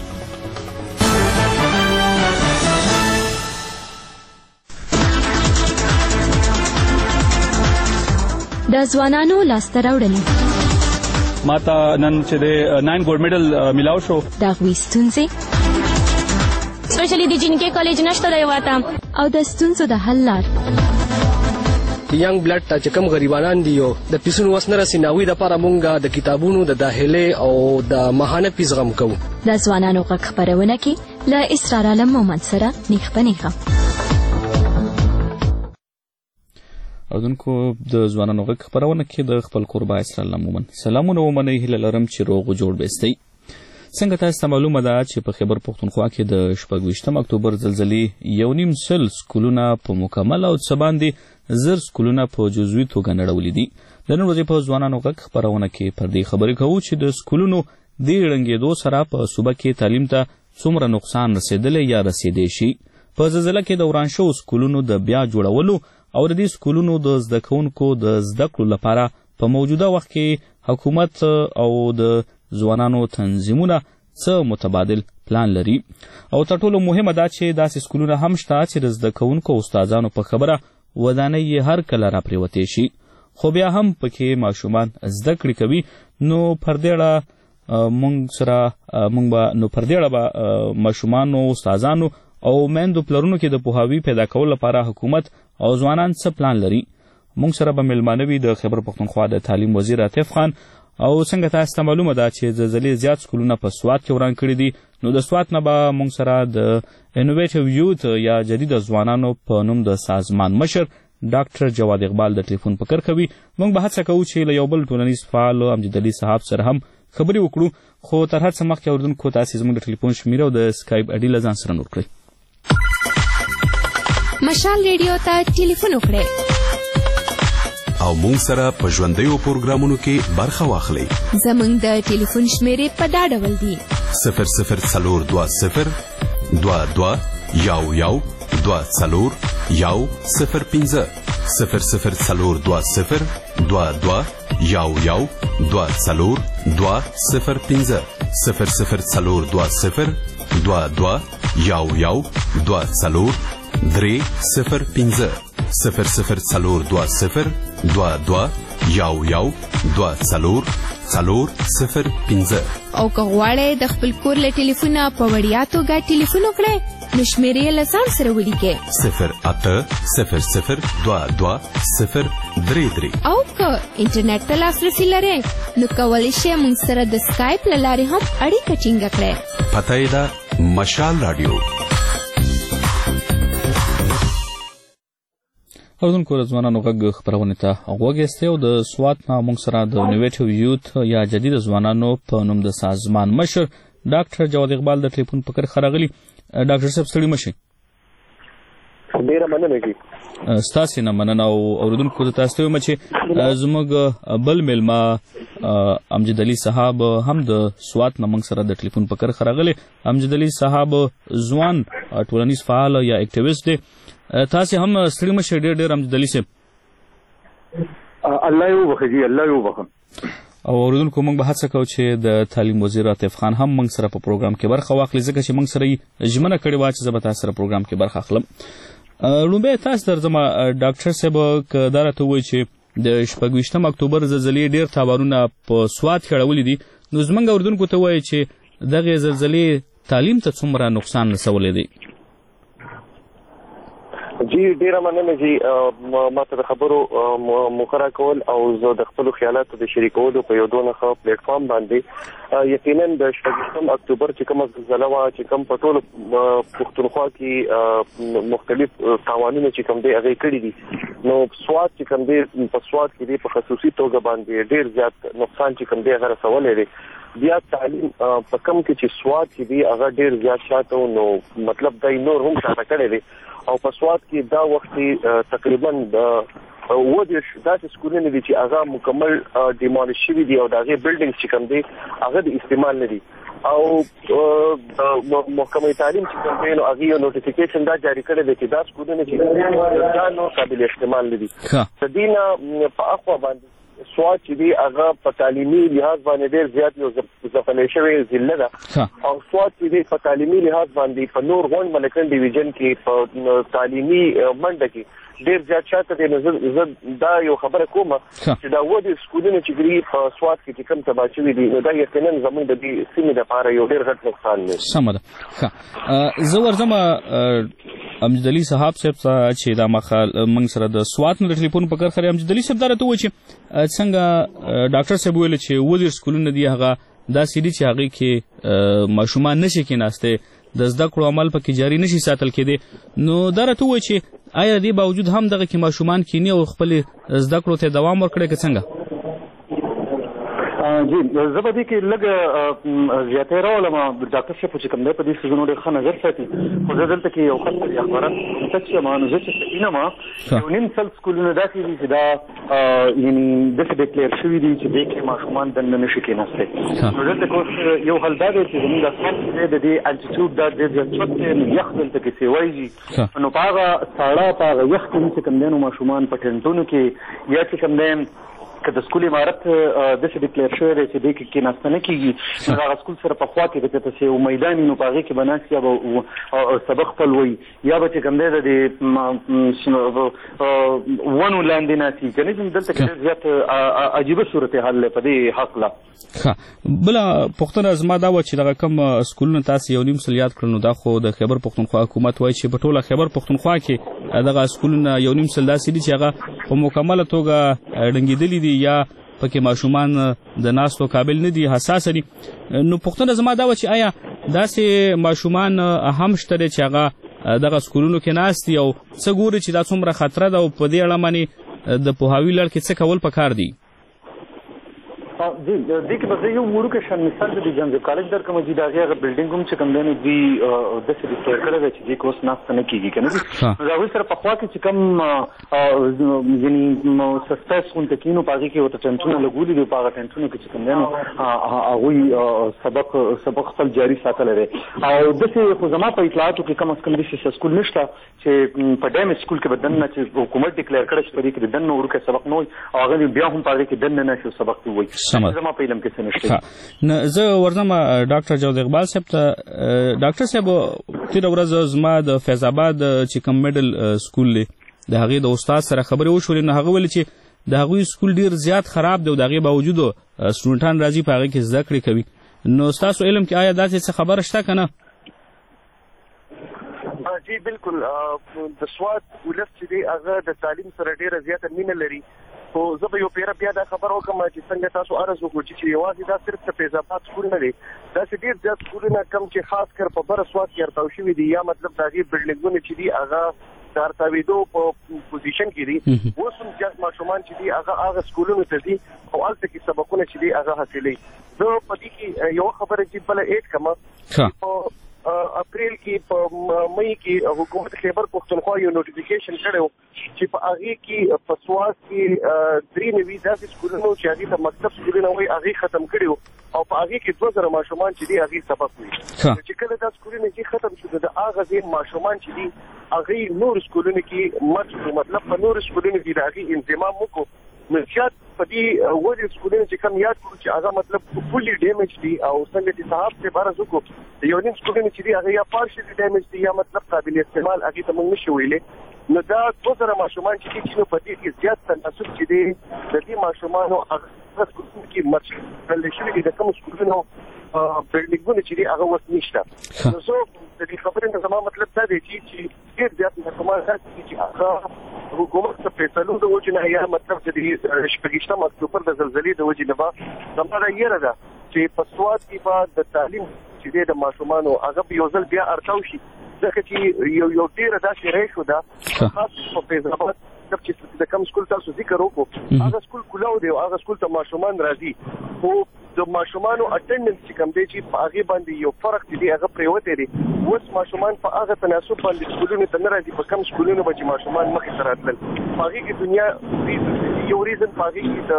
د ځوانانو لاسته راوړنې ماته نن چې د ناین ګولډ میډل میلاو شو د هغوی ستونزې سپیشلی د جنکې کالج نشته دی واته او د ستونزو د حل لار ینګ بلډ ته چې کوم غریبانان دي او د پیسونو وس نه رسي ناوی د لپاره مونږ د کتابونو د داخلي او د ماهانه فیس غم کوو. د ځوانانو غږ خپرونه کې له اسرار عالم مومند سره نیخ په نیخه. اردوونکو د ځوانانو غږ خپرونه کې د خپل قربا اسرار عالم مومند سلامونه ومنئ. هیله لرم چې روغ جوړ بیستئ. څنګه تاسو ته معلومه ده چې په خیبر پښتونخوا کې د شپږویشتم اکتوبر زلزلې یو نیم سل سکولونه په مکمل او څه باندې زر سکولونه په جزوي توګه نړولي دي. د نن ورځې په ځوانانو غږ خپرونه کې پر دې خبرې کوو چې د سکولونو دې ړنګېدو سره په صوبه کې تعلیم ته څومره نقصان رسېدلی یا رسېدی شي. په زلزله کې د وران شوو سکولونو د بیا جوړولو او د دې سکولونو د زده کوونکو د زده کړو لپاره په موجوده وخت کې حکومت او د ځوانانو تنظیمونه څه متبادل پلان لري او تر ټولو مهمه دا چې داسې سکولونه هم شته چې د زده کوونکو او استادانو په خبره ودانۍ یې هر کله راپرېوتې شي خو بیا هم پکې ماشومان زده کړې کوي. نو پر دې اړه موږ سره موږ به نو پر دې اړه به ماشومانو استادانو او میندو پلرونو کې د پوهاوي پیدا کولو لپاره حکومت او ځوانان څه پلان لري. موږ سره به میلمانه وي د خیبر پښتونخوا د تعلیم وزیر عاطف خان. او څنګه تاسو ته معلومه ده چې زلزلې زیات سکولونه په سوات کې وران کړي دي. نو د سوات نه به موږ سره د انوویټیو یوت یا جدید ځوانانو په نوم د سازمان مشر ډاکټر جواد اقبال د ټلیفون په کر کوي. موږ به هڅه کوو چې له یو بل ټولنیز فعال امجد علي صاحب سره هم خبرې وکړو. خو تر هر څه مخکې اردوونکو تاسې زموږ د ټلیفون شمیره او د سکایپ اډي له ځان سره نوټ کړئ. مشال ریډیو ته ټلیفون وکړئ او مونږ سره په ژوندیو پروګرامونو کې برخه واخلئ. زموږ د ټلیفون شمیرې په دا ډول دي: صفر صفر څلور دوه صفر دوه دوه یو یو دوه څلور یو صفر پنځه صفر صفر څلور دوه صفر دوه دوه یو یو دوه څلور دوه صفر پنځه صفر صفر څلور دوه صفر دوه دوه یو یو دوه څلور درې صفر پنځه صفر صفر څلور دوه صفر دوه دوه یو یو دوه څلور څلور صفر پنځه. او که غواړئ د خپل کور له ټلیفونه په وړیا توګه ټلیفون وکړئ نو شمیرې یې له ځان سره ولیکئ: صفر اته صفر صفر دوه دوه صفر درې درې. او که انټرنیټ ته لاسرسي لرئ نو کولی شئ موږ سره د سکایپ له لارې هم اړیکه ټینګه کړئ. پته یې ده مشال راډیو. اردوونکو د ځوانانو غږ خپرونې ته غوږ ایستی او د سوات نه موږ سره د انوویټیو یوت یا جدید ځوانانو په نوم د سازمان مشر ډاکټر جواد اقبال د ټلیفون په کرښه راغلي. ډاکټر صاحب ستړي مه شئ. ډېره مننه کېږي. ستاسې نه مننه. او اورېدونکو ته تاسو ته وایم چې زموږ بل میلمه امجد علي صاحب هم د سوات نه موږ سره د ټلیفون په کرښه راغلی. امجد علي صاحب ځوان ټولنیز فعال یا اکټیویسټ دی. تاسې هم ستړي مه شئ ډېر ډېر امجد علي صاحب. الله یې وبخښي جي الله یې وبخښه. او اورېدونکو موږ به هڅه کوو چې د تعلیم وزیر عاطف خان هم موږ سره په پروګرام کې برخه واخلي ځکه چې موږ سره یې ژمنه کړې وه چې زه به تاسو سره پروګرام کې برخه اخلم. لومبی تاسو درځم ډاکټر صاحب که دا راته ووایي چې د شپږویشتم اکتوبر زلزلې ډېر تاوانونه په سوات کې اړولي دي نو زموږ اورېدونکو ته ووایي چې دغې زلزلې تعلیم ته څومره نقصان رسولی دی. جی ډیره مننه جی ما ته د خبرو موخه راکول او زه د خپلو خیالاتو د شریکولو په یو دونه ښه پلیټ فارم باندې یقینا د شپږویشتم اکتوبر چې کومه زلزله وه چې کوم په ټولو پښتونخوا کې مختلف تاوانونه چې کوم دی هغې کړي دي نو سوات چې کوم دی په سوات کې دی په خصوصي توګه باندې ډېر زیات نقصان چې کوم دی هغه رسولی دی. بیا تعلیم په کم کې چې سوات کې دی هغه ډېر زیات شاته نو مطلب دی نور هم شاته کړی دی او په سوات کې دا وخت تقریبا اووه دېرش داسې سکولونه دي چې هغه مکمل ډیمالیش شوي دي او د هغې بلډینګ چې کوم دی هغه د استعمال نه دي او محکمه تعلیم چې کوم دی نو هغې یو نوټیفیکیشن دا جاري کړی دی چې دا سکولونه چې دا نور قابل استعمال نه دي. د دې نه په اخوا باندې سوات چې دی هغه په تعلیمي لحاظ باندې ډېر زیات یو ځپلی شوی ضلع ده او سوات چې دی په تعلیمي لحاظ باندې په نور غونډ ملکن ډیویژن کې په تعلیمي منډه کې ډېر زیات شاته دی. نو زه دا یو خبره کوم چې دا ودې سکولونه چې ګري په سواد کې چې کوم تباه شوي دي نو دا یقینا زموږ د دې سیمې لپاره یو ډېر غټ نقصان دی. سمه ده. ښه زه ورځم امجد علي صاحب صاحب چې دا مخال موږ سره د سواد نه د ټلیفون په کار خري. امجد علي صاحب دا راته وایي چې څنګه ډاکټر صاحب ویل چې وزیر سکولونه دي هغه داسې دي چې هغې کې ماشومان نشي کېناستی د زده کړو عمل پکې جاري نشي ساتل کېدی. نو دا راته وایي چې آیا دې باوجود هم دغه کې ماشومان کینی او خپلې زده کړو ته دوام ورکړی که څنګه؟ جی زه به دې کې لږ زیاتې راولم. ډاکټر صاحب چې کوم دی په دې څیزونو ډېر ښه نظر ساتي. خو زه دلته کې یو خط اخبارات متک یم نو زه چې سکینه ما یو نیم سل سکولونه داسې دي چې دا یعنې داسې ډیکلیر شوي دي چې دې کې ماشومان دننه نشي کېناستی. نو دلته کې یو حل دا دی چې زموږ اسمان چې دی د دې الټیټیوډ دا ډېر زیات چوت دی نو یخ دلته کې سیوایږي نو په هغه ساړه په هغه یخ کې چې کوم دی نو ماشومان په ټینټونو کې یا چې کوم دی که د سکول عمارت داسې ډیکلیر شوی دی چې دې کې کېناسته نه کېږي نو هغه سکول سره په خوا کې د چې یو میدان نو په هغې کې به ناست یا به سبق خپل وایي یا به چې کوم دی د دې ونو لاندې ناستي که نه دلته کې ډېر زیات عجیبه صورتحال دی په دې هکله. ښه بله پوښتنه زما دا وه چې دغه کوم سکولونه تاسې یو نیم سل یاد کړل نو دا خو د خیبر پښتونخوا حکومت وایي چې په ټوله خیبر پښتونخوا کې دغه سکولونه یو نیم سل داسې دي چې هغه په مکمله توګه ډنګېدلي دي یا پکې ماشومان د ناستو قابل نه دي حساسه دي. نو پوښتنه زما دا وه چې آیا داسې ماشومان هم شته دی چې هغه دغه سکولونو کې ناست دي او څه ګوري چې دا څومره خطره ده او په دې اړه باندې د پوهاوي لړ کې څه کول پکار دي؟ جی دې کې به زه یو وړوکی شان مثال د جنزب کالج درکړم چې د هغې هغه بلډینګ هم چې کوم دی نو دوی داسې ډیکلیر کړی دی چې دې کې اوس ناسته نه کېږي که نه دي. نو د هغوی سره په خوا کې چې کوم یعنې سسپیس غونته کېږي نو په هغې کې ورته ټینټونه لګولي دي په هغه ټینټونو کې چې کوم دی نو هغوی سبق سبق خپل جاري ساتلی دی. او داسې خو زما په اطلاعاتو کې کم از کم داسې سکول نشته چې په ډیمیج سکول کې به دننه چې حکومت ډیکلیر کړی چې په دې کې د دننه وړوکی سبق نه وایي او هغه بیا هم په هغې کې دننه نه شي سبق دې وایي. زما په علم کې څه نشته. نه زه ورځم ډاکټر جاوید اقبال صاحب ته. ډاکټر صاحب تېره ورځ زما د فیض آباد چې کوم میډل سکول دی د هغې د استاد سره خبرې وشولې نو هغه ویلي چې د هغوی سکول ډېر زیات خراب دی او د هغې باوجود سټوډنټان راځي په هغې کې زده کړې کوي. نو ستاسو علم کې آیا داسې څه خبره شته که نه؟ جی بالکل د سواد ولس چې دی هغه د تعلیم سره ډېره زیاته مینه لري. خو زه به یو پیره بیا دا خبر وکړم چې څنګه تاسو عرض وکړو چې یوازې دا صرف د فیض آباد سکول نه دی داسې ډېر زیات سکولونه کم چې خاص کر په بره سواد کې ارتاو شوي دي یا مطلب د هغې بلډینګونه چې دي هغه د ارتاوېدو په پوزیشن کې دي. اوس هم زیات ماشومان چې دي هغه هغه سکولونو ته ځي او هلته کې سبقونه چې دي هغه حاصلوي. زه په دې کې یوه خبره چې بله ایډ کړم اپریل کې په مئی کې حکومت خیبر پښتونخوا یو نوټیفیکیشن کړی چې په هغې کې په سواد کې درې نوي داسې سکولونه چې هغې ته مکتب سکولونه وایي هغې ختم کړي او په هغې کې دوه زره ماشومان چې دي هغې سبق وي. چې کله دا سکولونه چې ختم شو د هغه ځای ماشومان چې دي هغې نورو سکولونو کې مت شو مطلب په نورو سکولونو کې د هغې انضمام وکړو. نو زیات په دې ولې سکولونه چې کوم یاد کړو چې هغه مطلب فولي ډیمیج دي او څنګه چې صاحب څه عرض وکړو د یو نیم سکولونه چې دي هغه یا پارشلي ډیمیج دي یا مطلب قابل استعمال هغې ته موږ نشو ویلی. نو دا دوه زره ماشومان چې دي چې نو په دې کې زیات تناسب چې دی د دې ماشومانو هغه سکولونو کې مرچل شوي دي د کومو سکولونو بلډینګونه چې دي هغه اوس نشته. نو زه د دې خبرې نه زما مطلب دا دی چې ډېر زیات ماشومان داسې دي چې هغه حکومت څه فیصلو د وجې نه یا مطلب د دې شپږیشتم اکتوبر د زلزلې د وجې نه به زما دا یېره ده چې په سواد کې به د تعلیم چې دی د ماشومانو هغه به یو ځل بیا اړتاو شي ځکه چې یو یو ډېره داسې ریشو ده خاص په فیض آباد چې د کوم سکول تاسو ذکر وکړو هغه سکول کلاو دی او هغه سکول ته ماشومان راځي خو د ماشومانو اټینډنس چې کوم دی چې په هغې باندې یو فرق چې دی هغه پرېوتی دی. اوس ماشومان په هغه تناسب باندې سکولونو ته نه راځي په کوم سکولونو به چې ماشومان مخې ته راتلل په هغې کې دنیا یو ریزن په هغې کې د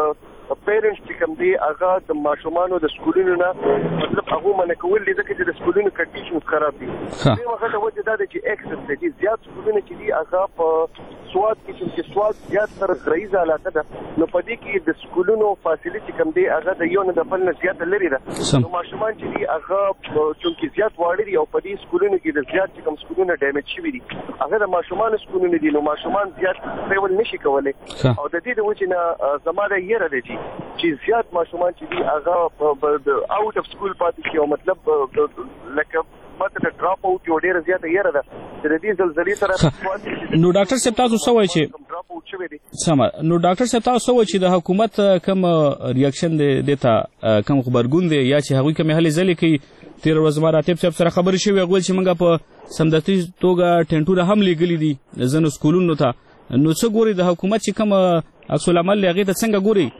پیرنټس چې کوم دی هغه د ماشومانو د سکولونو نه مطلب هغه منع کول دي ځکه چې د سکولونو کنډیشن خراب دي. نو هغه د وجه دا ده چې اکسس دي زیات سکولونه چې دي هغه په سواد کې چې سواد زیات تر غریزه علاقه ده نو په دې کې د سکولونو فاصله کوم دی هغه د یو نه د بل نه زیات لري ده. نو ماشومان چې دي هغه چې زیات واړه دي او په دې سکولونو کې د زیات کوم سکولونه ډیمیج شوي دي هغه د ماشومان سکولونه دي نو ماشومان زیات ټریول نشي کولای او د دې د وجه نه زماده یې را دي چې زیات ماشومان چې دي هغه اوټ اف سکول پاتې شي او مطلب لکه ماته ډراپ اوټ یو ډیر زیات یې را ده چې د دې زلزلې سره. نو ډاکټر صاحب تاسو څه وایي چې سم نو ډاکټر صاحب تاسو وایي چې د حکومت کوم ریاکشن دی دیتا کوم خبرګون دی یا چې هغوی کومې هلې ځلې کوي تیر ورځ ما راتب صاحب سره خبرې شوې هغه چې موږ په سمدستي توګه ټینټونه هم لیږلي دي ځینو سکولونو ته نو څه ګوري د حکومت چې کوم عکس العمل دی هغې ته څنګه ګوري؟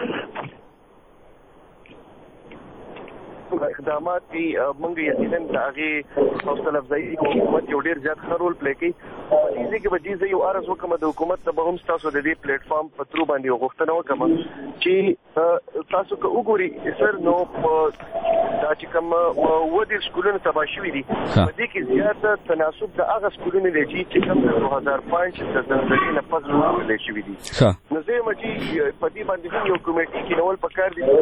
اقدامات دي موږ یقینا د هغې حوصله افزایي حکومت یو ډېر زیات ښه رول پلی کوي په دې ځای کې به دې زه یو عرض وکړم د حکومت ته به هم ستاسو د دې پلیټ فارم په ترو باندې یو غوښتنه وکړم چې تاسو که وګورئ سر نو دا چې کوم اووه دېرش سکولونه تباه شوي دي په دې کې زیات تناسب د هغه سکولونه دی چې کوم د دوه هزار پنځ د زلزلې نه پس جوړ شوي دي. نو زه یم چې په دې باندې هم یو کمیټي کېنول پکار دي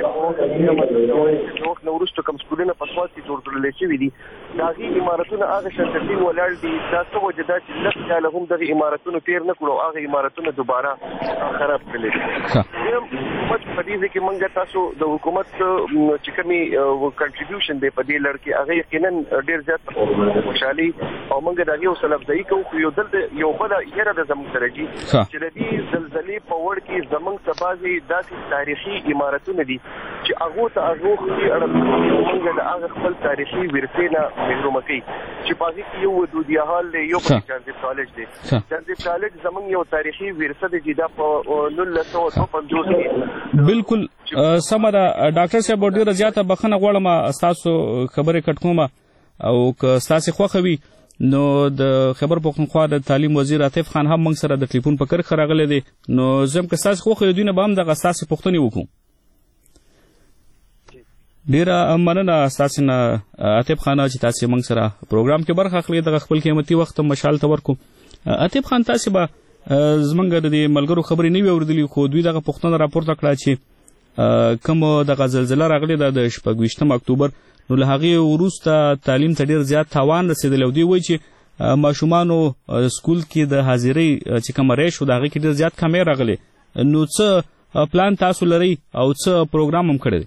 چې نو وروسته کوم سکولونه په سواد کې جوړ کړل شوي دي د هغې عمارتونه هغه شرطین ولاړ دي دا څه وجه ده چې لس کاله هم دغه عمارتونه تېر نه کړو هغه عمارتونه دوباره خراب کړلی دي. حکومت په دې ځای کې موږ تاسو د حکومت چې کومې کنټریبیوشن دی په دې لړ کې هغه یقینا ډېر زیات خوشحالي او موږ د هغې حوصله افزایي کوو خو یو دلته یو بله یره ده زموږ سره جي چې د دې زلزلې په وړ کې زموږ څه بعضې داسې تاریخي عمارتونه دي چې هغو ته هغو خپلې اړه موږ د هغه خپل تاریخي ورثې نه محرومه کوي چې په هغې کې یو ودودیه هال دی یو په جانزیب کالج دی. جانزیب کالج زموږ یو تاریخي ورثه دی چې دا په نولس سوه دوه پنځوس کې بالکل سمه ده. ډاکټر صاحب ډېره زیاته بخښنه غواړم ستاسو خبرې کټ کومه او که ستاسې خوښه وي نو د خیبر پښتونخوا د تعلیم وزیر عاطف خان هم موږ سره د ټلیفون په کرښه راغلی دی نو زه هم که ستاسې خوښه وي دوی نه به هم دغه ستاسې پوښتنې وکړو. ډیره مننه ستاسو نه عاطف خان چې تاسو موږ سره پروګرام کې برخه اخلي د خپل قیمتي وخت مشال ته ورکو. عاطف خان تاسو به زمونږ د ملګرو خبرې نه وي اوریدلې خو دوی دغه پوښتنه راپورته کړه چې کوم دغه زلزله راغلې ده د شپږویشتم اکتوبر نو له هغې وروسته تعلیم ته ډېر زیات تاوان رسېدلی او دوی وایي چې ماشومانو سکول کې د حاضرۍ چې کومه ریش و د هغې کې ډېر زیات کمی راغلی نو څه پلان تاسو لرئ او څه پروګرام هم کړی دی؟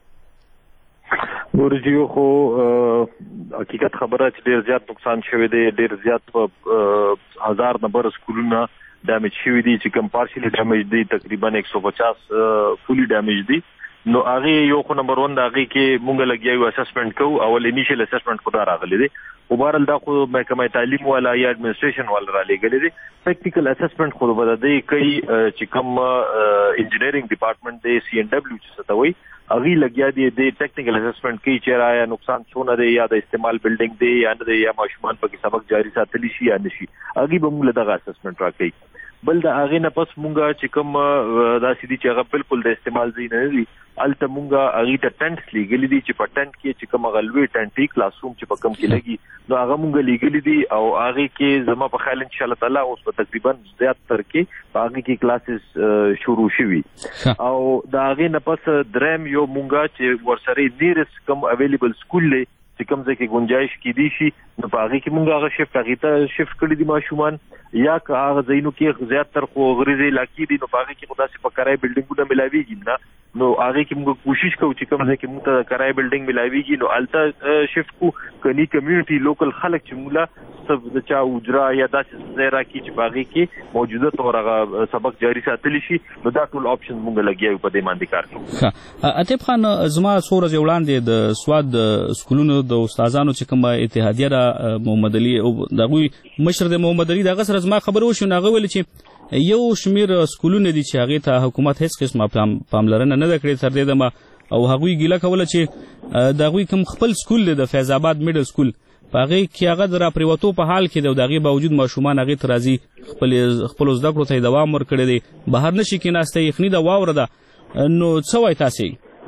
ورجیو خو حقیقت خبره چې ډېر زیات نقصان شوی دی ډېر زیات په هزار نمبر سکولونه ډیمیج شوي دي چې کوم پارشلی ډیمیج دي تقریبا ایک سو پچاس فولي ډیمیج دي نو هغې یو خو نمبر ون د هغې کې مونږ لګیا یو اسسمنټ کوو اول انیشل اسسمنټ خو دا راغلی دی خو بهرحال دا خو محکمه تعلیم والا یا اډمنسټریشن والا رالیږلی دی پریکټیکل اسسمنټ خو به د دې کوي چې کوم انجینرینګ ډپارټمنټ دی سی این ډبلیو چې څه ته وایي هغې لګیا دي د ټیکنیکل اسسمنټ کوي چې آیا نقصان څونه دی یا د استعمال بلډینګ دی یا نه دی یا ماشومان پکې سبق جاري ساتلی شي یا نه شي هغې به موږ له دغه اسسمنټ راکوي. بل د هغې نه پس مونږ چې کوم داسې دي چې هغه بالکل د استعمال ځای نه دي هلته مونږ هغې ته ټنټس لیږلي دي چې په ټنټ کې چې کوم هغه لوی ټنټ وي کلاس روم چې په کوم کې لګي نو هغه مونږ لیږلي دي او هغې کې زما په خیال انشاءالله تعالی اوس په تقریبا زیات تر کې په هغې کې کلاسز شروع شوي او د هغې نه پس دریم یو مونږ چې ورسره نیرست کوم اویلیبل سکول دی چې کوم ځای کې گنجایش کیدی شي نو په هغې کې مونږ هغه شفټ هغې ته شفټ کړي دي ماشومان یا که هغه ځایونو کې زیاتر خو غریزې علاقې دي نو په هغې کې خو داسې په کرایه بلډینګونه ملاویږي نه نو هغې کې مونږ کوشش کوو چې کوم ځای کې مونږ ته کرایه بلډینګ ملاویږي نو هلته شفټ کړو کني کمیونټي لوکل خلک چې موږ د چا اجرا یا داسې ځای راکړي چې په هغې کې موجوده طور هغه سبق جاري ساتلی شي نو دا ټول آپشن مونږ لګیا یو په دې باندې کار کوو. عاطف خان زما څو ورځې وړاندې د سواد د سکولونو د استادانو چې کومه اتحادیه ده محمد علي د هغوی مشر د محمد علي د هغه سره زما خبرې وشوې نو هغه ویل چې یو شمېر سکولونه دي چې هغې ته حکومت هېڅ قسمه پاملرنه نه ده کړې تر دې دمه او هغوی ګیله کوله چې د هغوی کوم خپل سکول دی د فیض آباد میډل سکول په هغې کې هغه د راپریوتو په حال کې دی او د هغې باوجود ماشومان هغې ته راځي خپلو زده کړو ته یې دوام ورکړی دی بهر نه شي کېناستی یخني ده واوره ده نو څه وایي تاسې؟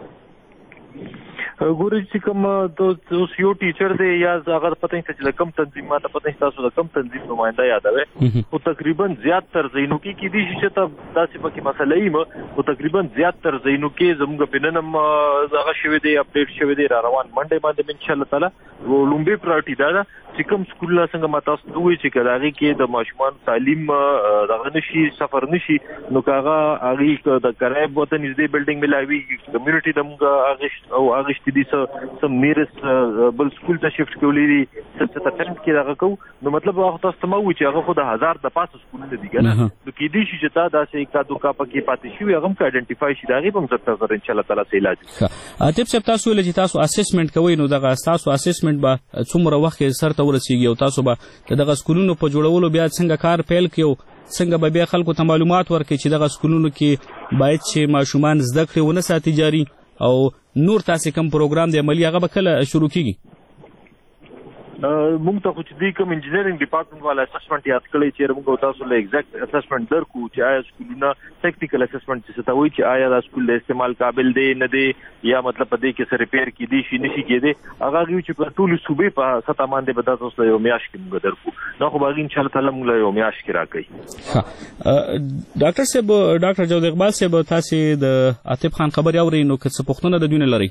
ګورئ چې کوم اوس یو ټیچر دی یا هغه پته نشته چې کوم تنظیم ماته پته نشته تاسو د کوم تنظیم نماینده یادوي خو تقریبا زیات تر ځایونو کې کېدای شي چې ته داسې پکې مسله یې خو تقریبا زیات تر ځایونو کې زموږ په نن هم هغه شوی دی اپډیټ شوی دی را روان منډه باندې ان شاء الله تعالی لومبي پراټی دا چې کوم سکولونه څنګه ماته تاسو وایي چې کداغي کې د ماشومان تعلیم دغه نشي سفر نشي نو کاغه هغه د کرایب وته نږدې بلډینګ ملاوي کمیونټي دمغه هغه او هغه دي سم نیرس بل سکول ته شفټ کولې دي څه څه ټرم کې راغو کو نو مطلب هغه تاسو ته مو چې هغه خو د هزار د پاسه سکولونه دي کنه نو کې دي چې تا داسې کا دوکا پکې پاتې شي هغه هم آیډنټیفای شي دا غي هم ستاسو سره ان شاء الله تعالی سي علاج اتب صاحب تاسو ول چې تاسو اسسمنت کوئ نو دغه تاسو اسسمنت به څومره وخت سره ته ورسیږي او تاسو به دغه سکولونو په جوړولو بیا څنګه کار پیل کیو څنګه به بیا خلکو ته معلومات ورکړي چې دغه سکولونو کې باید چې ماشومان زده کړي ونه ساتي جاري او نور تاسې کوم پروګرام دی عملی هغه به کله شروع کیږي؟ موږ ته خو چې دی کوم انجینرینګ ډپارټمنټ والا اسسمنت یاد کړی چې موږ تاسو له ایگزیکټ اسسمنت درکو چې آیا سکولونه ټیکنیکل اسسمنت چې ستوي چې آیا دا سکول د استعمال قابل دی نه دی یا مطلب په دې کې سره ریپیر کې دي شي نشي کېدی هغه یو چې په ټول صوبې په ستا باندې به تاسو له یو میاش کې موږ درکو نو خو باغ ان شاء الله تعالی موږ له یو میاش کې راکړي. ډاکټر صاحب ډاکټر جواد اقبال صاحب تاسو د عاطف خان خبر اورئ نو که څه پوښتنه د دوی نه لرئ؟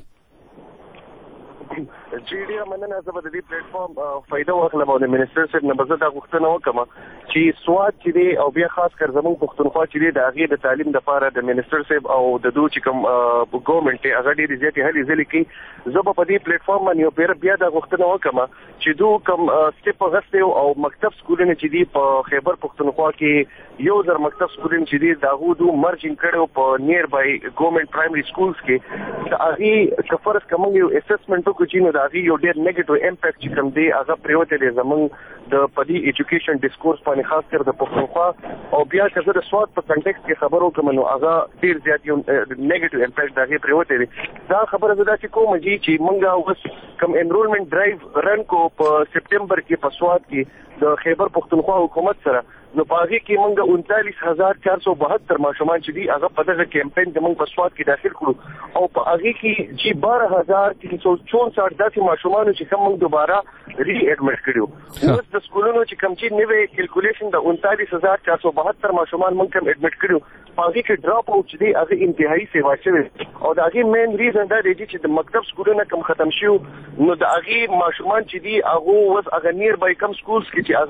جی ډیره مننه زه به د دې پلیټ فارم فایده واخلم او د منسټر صاحب نه به زه دا غوښتنه وکړم چې سواد چې دی او بیا خاص کر زموږ پښتونخوا چې دی د هغې د تعلیم دپاره د منسټر صاحب او د دو چې کوم ګورنمنټ دی هغه ډېرې زیاتې هلې ځلې کوي زه به په دې پلیټ فارم باندې یو پیر بیا دا غوښتنه وکړم چې دو کوم سټپ اخیستی او مکتب سکولونه چې دي په خیبر پښتونخوا کې یو زر مکتب سکولونه چې دي د هغو دو مرجینګ کړی په نیر بای ګورنمنټ پرایمري سکولز کې د هغې که فرض که موږ یو اسسمنټ وکړو چې نو د هغې یو ډېر نیګیټیو امپیکټ چې کوم دی هغه پرېوتی دی زموږ د په دې ایجوکیشن ډسکورس باندې خاص کر د پښتونخوا او بیا که زه د سواد په کنټیکسټ کې خبر وکړم نو هغه ډېر زیات یو نیګیټیو امپیکټ د هغې پرېوتی دی دا خبره زه داسې کوم چې چې موږ اوس کوم انرولمنټ ډرایو رن کو په سپټمبر کې په سواد کې د خیبر پښتونخوا حکومت سره نو په هغې کې موږ انتالیس هزار چار سو بهتر ماشومان چې دي هغه په دغه کیمپین کې موږ په سواد کې داخل کړو او په هغې کې چې باره هزار تین سو چونسઠ داسې ماشومانو چې کوم موږ دوباره ری ایډمټ کړي اوس د سکولونو چې کوم چې نوی کیلکولیشن د انتالیس هزار چار سو بهتر ماشومان موږ کوم ایډمټ کړي په هغې کې ډراپ آوټ چې دی هغه انتهایي سیوا شوی او د هغې مین ریزن دا دی چې د مکتب سکولونه کوم ختم شو نو د هغې ماشومان چې دي هغه اوس هغه نیر بای کم سکولز کې چې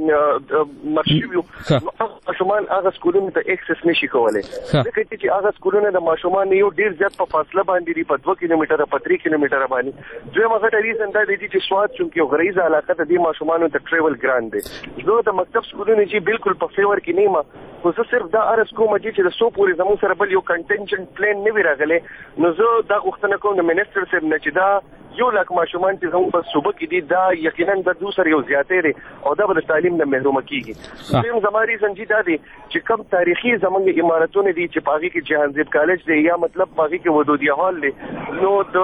هغه مخ شوي ماشومان هغه سکولونو ته اکسس نشي کولی ځکه چې هغه سکولونه د ماشومان یو ډېر زیات په فاصله باندې دي په دوه کیلومیټره په درې کیلومیټره باندې دویمه غټه ریزن دا دی چې سواد چونکې یو غریزه علاقه ده دې ماشومانو ته ټریول ګران دی زه د مکتب سکولونو چې بالکل په فیور کې نه یم خو زه صرف دا عرض کوم چې د څو پورې زموږ سره بل یو کنټینجنټ پلان نه وي راغلی نو زه دا غوښتنه کوم د منسټر صاحب نه چې دا یو لاک ماشومان چې زموږ په صوبه کې دي دا یقینا د دوی سره یو زیاتې دی او دا به د تعلیم نه محرومه کېږي دویم زما ریزن چې دا دی چې کم تاریخي زموږ عمارتونه دي چې په هغې کې جهانزیب کالج دی یا مطلب په هغې کې ودودیه هال دی نو د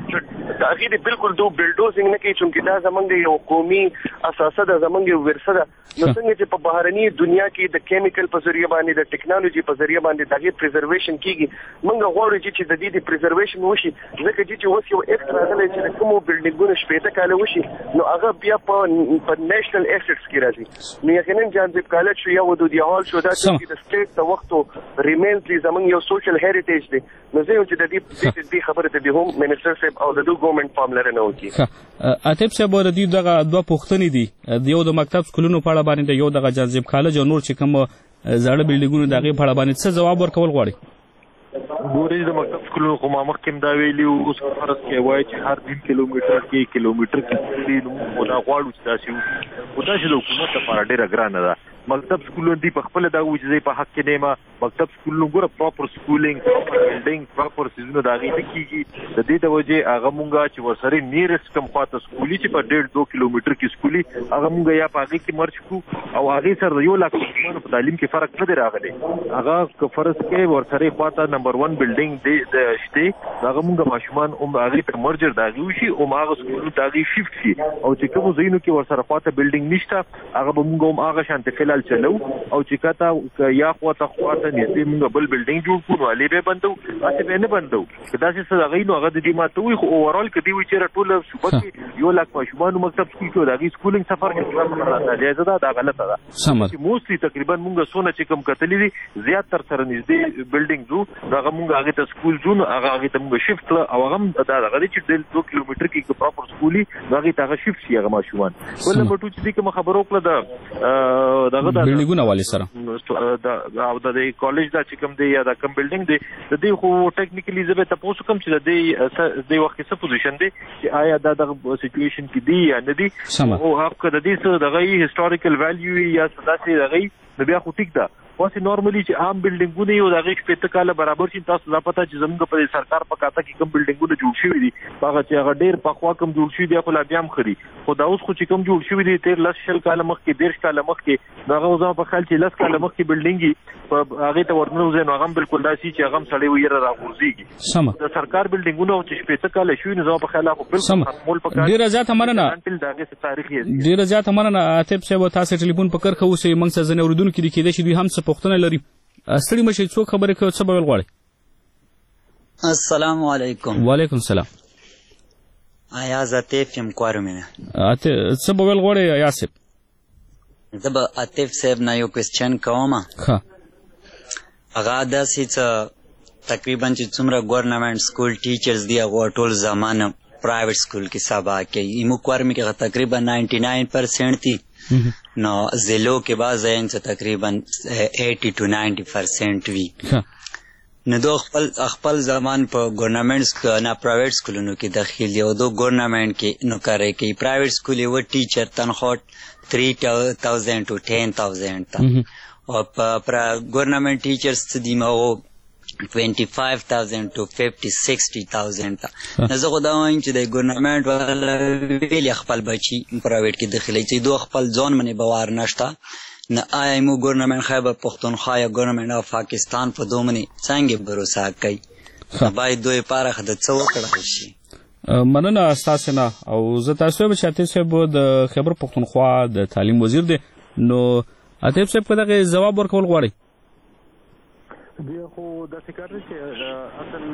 هغې د بالکل دو بلډوزینګ نه کوي چونکې دا زموږ یو قومي اساسه ده زموږ یو ورثه ده نو څنګه چې په بهرني دنیا کې د کیمیکل په ذریعه باندې د ټیکنالوژي په ذریعه باندې د هغې پریزرویشن کېږي موږ غواړو چې د دې د پریزرویشن وشي ځکه چې اوس یو ایکټ راغلی چې د کومو بلډینګونو شپېته کاله وشي نو هغه بیا په نیشنل ایسټس کې راځي نو یقینا جهانزیب کالج شو یا ودودیه هال شو دا چې د سټیټ د وختو ریمینز دي زموږ یو سوشل هیریټیج دی نو زه یم چې د دې دې خبرې ته د هم منسټر صاحب او د دو ګورنمنټ پاملرنه وکړي. عاطف صاحب د دې دغه دوه پوښتنې دي یو د مکتب سکولونو په اړه باندې یو دغه جهانزیب کالج او نور چې کوم زاړه بلډینګونو د هغې په اړه باندې څه ځواب ورکول غواړي؟ ګورئ د مکتب سکولونو خو ما مخکې هم دا ویلي وو اوس فرض کې وایي چې هر نیم کیلومیټر کې کیلومیټر کې دي نو خو دا غواړو چې داسې وکړو خو داسې د حکومت لپاره ډېره ګرانه ده مکتب سکولونه دي په خپله دا وایي چې زه په حق کې نه یم مکتب سکولونو ګوره پراپر سکولینګ پراپر بلډینګ پراپر څیزونه د هغې نه کېږي د دې د وجې هغه مونږ چې ورسره نیرست کم خواته سکولي چې په ډېر دو کیلومیټر کې سکولي هغه مونږ یا په هغې کې مرج کړو او هغې سره د یو لاک ماشومانو په تعلیم کې فرق نه دی راغلی هغه که فرض کې ورسره خواته نمبر ون بلډینګ دی د شته هغه مونږ ماشومان هم هغې په مرجر د هغې وشي هم هغه سکولونو ته هغې شفټ شي او چې کومو ځایونو کې ورسره خواته بلډینګ نشته هغه به مونږ هم هغه شانتې فعلا فلال چلو او چې کته یا خو ته خواته نږدې موږ بل بلډینګ جوړ کړو علي به بندو اته به نه بندو دا چې څه غي نو هغه د دې ماته وي خو اوورال کدي وي چې ټول صوبه کې یو لاک ماشومان مکتب سکول کې دا غي سکولینګ سفر کې ناجایز ده دا غلطه ده چې موستلی تقریبا موږ سونه چې کم کتلې دي زیات تر سره نږدې بلډینګ جو دا موږ هغه ته سکول جون هغه هغه ته موږ شفت او هغه دا هغه چې د دوه کیلومتر کې پراپر سکولي هغه ته هغه شفت شي هغه ماشومان ول په ټوچ دي کوم خبرو کړه دا دغه د بلډینګونه والي سره دا او د کالج دا چې کوم دی یا دا کوم بلډینګ دی د دې خو ټیکنیکلی زبې تاسو کوم چې د دې د وخت څه پوزیشن دی چې آیا دا د سچويشن کې دی یا نه دی او هغه د دې څه دغه هیستوریکل ویلیو یا څه دغه د بیا خو ټیک ده واسه نورمالي چې عام بلډینګونه یو دغه شپته کاله برابر شي تاسو لا پته چې زموږ په سرکار په کاته کې کوم بلډینګونه جوړ شوي دي هغه چې هغه ډیر په خوا کوم جوړ شوي دي په لا بیا هم خري خو دا اوس خو چې کوم جوړ شوي دي تیر لس شل کاله مخکې ډیر کاله مخکې دغه وځه په خیال چې لس کاله مخکې بلډینګي په هغه ته ورنو زه نو هغه بالکل داسي چې هغه سړی ویره راغورځيږي د سرکار بلډینګونه چې شپته کاله شوي نو په خیال خو بالکل مول په ډیر زیات مننه دغه تاریخي ډیر زیات مننه عاطف صاحب تاسو ټلیفون په کار کوو چې موږ څه زنه اوردون کې کېده چې دوی هم څه پوښتنه لري ستړي مشه څو خبرې کوي څه به غواړي السلام علیکم وعلیکم السلام آیا عاطف یم کوارمنه اته څه به غواړي یا سپ زب عاطف صاحب نه یو کوېسچن کوم ها هغه د سیڅ تقریبا چې څومره ګورنمنت سکول ټیچرز دی هغه ټول زمانه پرایویټ سکول کې سبا کې ایمو کوارمي کې تقریبا نائنٹی نائن پرسنٹ تھی نو ضلعوں کے بعض ہیں سے تقریباً ایٹی ٹو نائنٹی پرسنٹ وی نو دو خپل خپل زمان په ګورنمنټ نه پرایویټ سکولونو کې داخلي او دو ګورنمنټ کې نو کوي کې پرایویټ سکول یو ټیچر تنخواه تھری تھاؤزینڈ ټو ټین تھاؤزینڈ تا او پر ګورنمنټ ټیچرز دي مو ټوینټي فایو تھاؤزینڈ ټو ففټي سکسټي تھاؤزینڈ تا نو زه خو دا وایم چې د ګورنمنټ والا ویل خپل بچي پرایویټ کې داخلي چې دوه خپل ځون منې بوار نشته نه آیا مو ګورنمنټ خیبر پښتونخوا یا ګورنمنټ اف پاکستان په دوه منې څنګه باور کوي باید دوی پاره خد څو کړای شي مننه تاسو نه او زه تاسو به چاته صاحب د خیبر پښتونخوا د تعلیم وزیر دی نو اته صاحب په دغه جواب ورکول غواړي دی خو د فکر چې اصل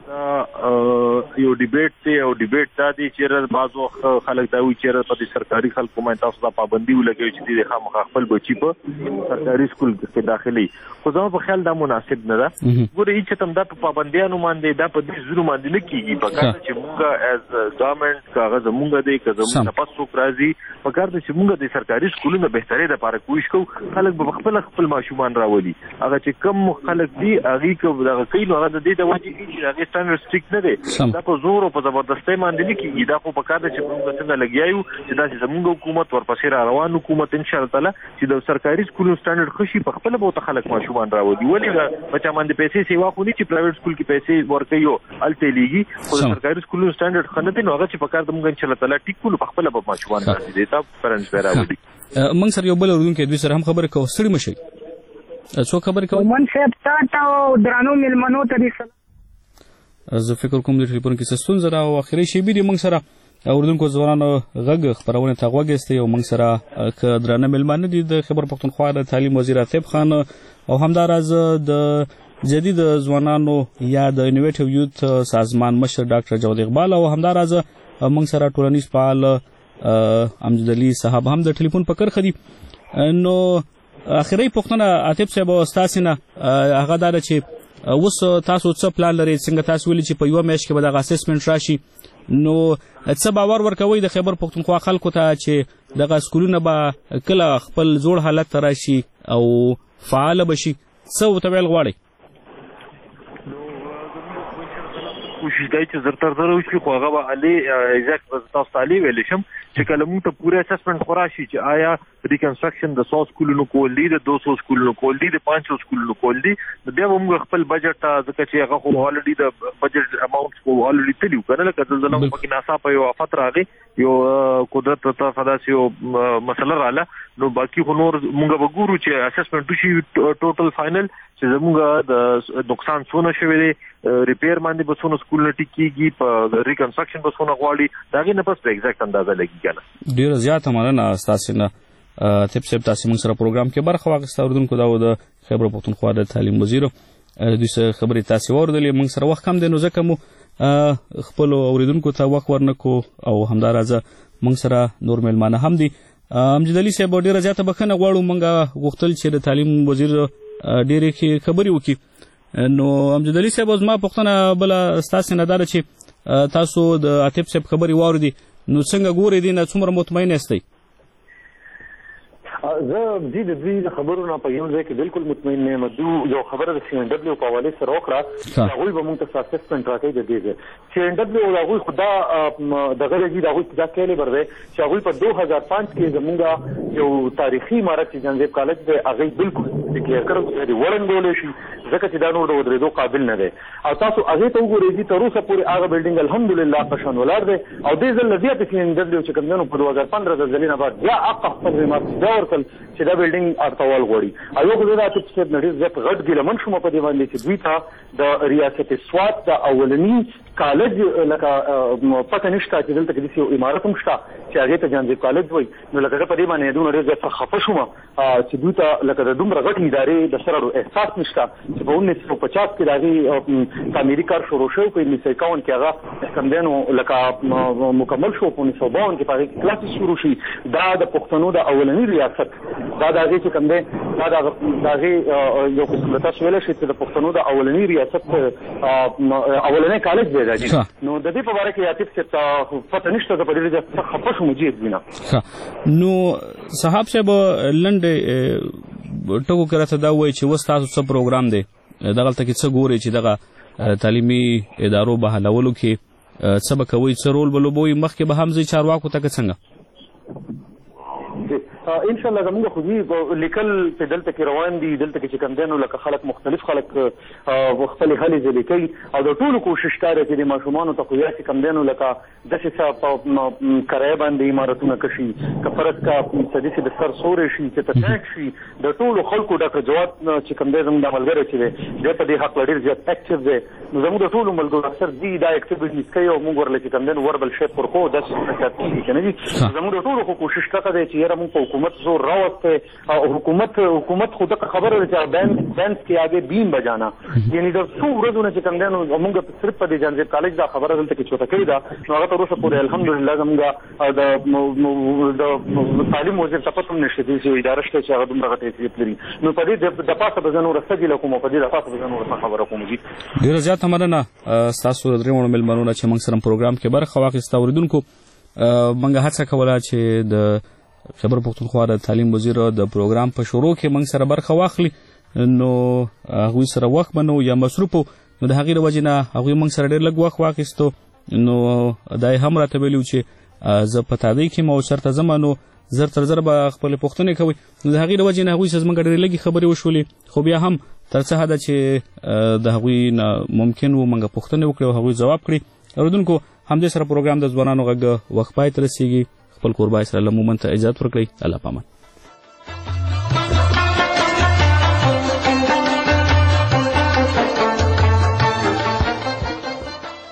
یو ډیبیټ دی او ډیبیټ دا دی چې بعض وخت خلک دا وی چې په سرکاري خلکو باندې تاسو د پابندي ولګوي چې د خامخا خپل بچی په سرکاري سکول کې داخلي خو زما په خیال دا مناسب نه ده ګوره چې تم دا په پابندیانو باندې دا په دې زرو باندې نه کیږي په کار چې موږ از ګورنمنت کاغذ موږ دی که زموږ په پاسو راځي په کار چې موږ د سرکاري سکولونو بهتري د لپاره کوشش کوو خلک به خپل خپل ماشومان راولي هغه چې کم خلک دی هغه کو دا کوي نو هغه د دې د وجې چې هغه سټانډرډ سټریک نه دی دا په زور او په زبردستۍ باندې نه کیږي دا خو په کار چې موږ څنګه لګیایو چې دا چې زموږ حکومت ورپسې را روان حکومت ان شاء الله تعالی چې د سرکاري سکولونو سټانډرډ خشي په خپل به خلک ماشومان راوړي ولې دا بچا باندې پیسې سیوا خو نه چې پرایویټ سکول کې پیسې ورکوي الته لیږي خو سرکاري سکولونو سټانډرډ خنه دي نو هغه چې په کار د موږ ان شاء الله تعالی ټیک کول په خپل به ماشومان راځي دا پرنس راوړي موږ سره یو بل ورونکو دوی سره هم خبره کوو ستړي مشي څو خبرې کوي من صاحب تاسو درانو ملمنو ته دي زه فکر کوم د ټلیفون کې سستون زرا او اخري شی بي موږ سره اردوونکو ځوانانو غږ خبرونه ته غوږسته او موږ سره ک درانه ملمنو دي د خبر پښتونخوا د تعلیم وزیر عاطف خان او همداراز د جدید ځوانانو یا د انوویټیو یوث سازمان مشر ډاکټر جواد اقبال او همداراز موږ سره ټولنیز فعال امجد علي صاحب هم د ټلیفون په کار خدي نو اخري پښتنه عاطف صاحب استاد نه هغه دا چې اوس تاسو څه پلان لرئ څنګه تاسو ولې چې په یو میاشت کې به د اسسمنټ راشي نو څه باور ورکوي د خیبر پښتونخوا خلکو ته چې دغه سکولونه به کله خپل زوړ حالت ته راشي او فعال بشي څه ورته ویل غواړئ کوشش دی چې زر تر زر وشي خو هغه به علي ایزاکټ تاسو ته علي ویلی شم چې کله موږ ته پوره اسسمنټ خو راشي چې آیا ریکنسټرکشن د سو سکولونو کول دي د دو سو سکولونو کول دي د پانچ سو سکولونو کول دي نو بیا به موږ خپل بجټ ځکه چې هغه خو الریډي د بجټ اماونټ خو الریډي تلیو کنه لکه زلزلہ پکې ناڅاپه یو آفت راغی یو قدرت ته فداسي یو مسله رااله نو باقي خو نور موږ به ګورو چې اسسمنټ وشي ټوټل فائنل چې زموږ د نقصان څونه شوی دی ریپیر باندې به څونه سکول نه ټیکيږي په ریکنسټرکشن به څونه غواړي دا غي نه پس په ایگزیکټ اندازه لګي کنه ډیر زیات مننه تاسو نه طیب صاحب تاسو موږ سره پروګرام کې برخه واخیسته. اوریدونکو دا و د خیبر پښتونخوا د تعلیم وزیر دوی سره خبرې تاسو واوریدلې. موږ سره وخت کم دی نو ځکه مو خپل اوریدونکو ته وخت ورنکو او همدارازه موږ سره نور مېلمانه هم دي. امجد علي صاحب ډیره زیاته بخښنه غواړو، موږ غوښتل چې د تعلیم وزیر ډیرې ښې خبرې وکړي. نو امجد علي صاحب زما پوښتنه بله ستاسې نه دا ده چې تاسو د عاطف صاحب خبرې واورېدې، نو څنګه ګورئ دې نه څومره مطمئن یاستئ؟ زه دې د دوی د خبرو نه په یو ځای کې بالکل مطمئن نه یم. دوی یو خبره د سی ان ډبلیو په حوالې سره وکړه، هغوی به موږ ته اسسمنټ راکوي د دې ځای. سی ان ډبلیو د هغوی خو دا دغه دی، د هغوی دا کیلیبر دی چې هغوی په دو هزار پنځ کې زموږ یو تاریخي عمارت چې جنزیب کالج دی هغوی بالکل ډیکلیئر کړی چې دی وړنګولی شي، ځکه چې دا نور د ودرېدو قابل نه دی. او تاسو هغې ته وګورئ چې تر اوسه پورې هغه بلډینګ الحمدلله په شان ولاړ دی. او دې ځل نه زیاتې سی ان ډبلیو چې کوم دی نو په دوه هزار پندره زلزلې نه بعد بیا هغه خپل عمارت بیا ورکړل چې دا بلډینګ ارتوال غواړي. او یو خو زه د عاطف صاحب نه ډېر زیات غټ ګیلمن شوم په دې باندې چې دوی ته د ریاست سوات د اولني کالج لکه پته نشته چې دلته کې داسې یو عمارت هم شته چې هغې ته جانزیب کالج وایي. نو لکه زه په دې باندې دونه ډېر زیات خفه شوم چې دوی ته لکه د دومره غټې ادارې د سره احساس نشته چې په انیس سو پچاس کې د هغې تعمیري کار شروع شوی، په انیس سو اکاون کې هغه کوم دی نو لکه مکمل شو، په انیس سو باون کې په هغې کې کلاسز شروع شي. دا د پښتنو د اولني ریاست دا د هغې چې کوم دی دا د هغې یو قسم تاسو ویلی شئ چې د پښتنو د اولني ریاست اولنی کالج دی دا دي. نو د دې په باره کې عاطف صاحب ته پته نشته، زه په دې ډېر خفه شوم جید وینه. نو صاحب صاحب لنډې ټکو کې راته دا ووایي چې اوس تاسو څه پروګرام دی دغلته کې څه ګورئ چې دغه تعلیمي ادارو بحالولو کې څه به کوئ، څه رول به لوبوئ، مخکې به هم ځئ چارواکو ته که څنګه؟ ان شاء الله زموږ خو دي لیکل په دلته کې روان دي. دلته کې چې کوم دی نو لکه خلک مختلف خلک خپلې هلې ځلې کوي او د ټولو کوشش کار چې د ماشومانو ته خو یا چې کوم دی نو لکه داسې څه په کرایه باندې عمارتونه کشي که فرض کا څه داسې د سر سوری شي چې ته ټینک شي د ټولو خلکو ډاکټر جواد چې کوم دی زموږ د ملګری چې دی دی په دې حق ډېر زیات اکټیو دی. نو زموږ د ټولو ملګرو اکثر دي دا اکټیویټیز کوي او موږ ورله چې کوم دی نو وربل شی پر کو داسې څه کېږي که نه دي. زموږ د ټولو خو کوشش دغه دی چې یاره موږ په حکومت زور راوسته او حکومت حکومت خو دغه خبره ده چې بینک بینک کې آگے بیم بجانا یعنی د څو ورځو نه چې کوم دی نو موږ صرف په دې جانزیب کالج دا خبره دلته کې چوته کړې ده. نو هغه تر اوسه پورې الحمدلله زموږ د تعلیم وزیر ته پته هم نشته چې اداره شته چې هغه دومره غټ حیثیت لري. نو په دې د پاسه به زه نوره سګیله کوم او په دې د پاسه به زه نوره خبره کوم. ډېره زیاته مننه ستاسو د درې وړو مېلمنو نه چې موږ سره پروګرام کې برخه واخیسته. اورېدونکو موږ هڅه کوله چې د خیبر پښتونخوا د تعلیم وزیر د پروګرام په شروع کې موږ سره برخه واخلي، نو هغوی سره وخت به نه یا مصروف و، نو د هغې د وجې نه هغوی موږ سره ډېر لږ وخت واخیستو. نو دا یې هم راته ویلي و چې زه په تادۍ کې یم او چېرته ځم نو زر تر زر به خپلې پوښتنې کوئ. نو د هغې د وجې نه هغوی سره زموږ ډېرې لږې خبرې وشولې، خو بیا هم تر څه حده چې د هغوی نه ممکن و موږ پوښتنې وکړې او هغوی ځواب کړي. اورېدونکو همدې سره پروګرام د ځوانانو غږ وخت پای ته رسېږي. خپل کوربای سره له مومن ته اجازت ورکړئ. الله پامان.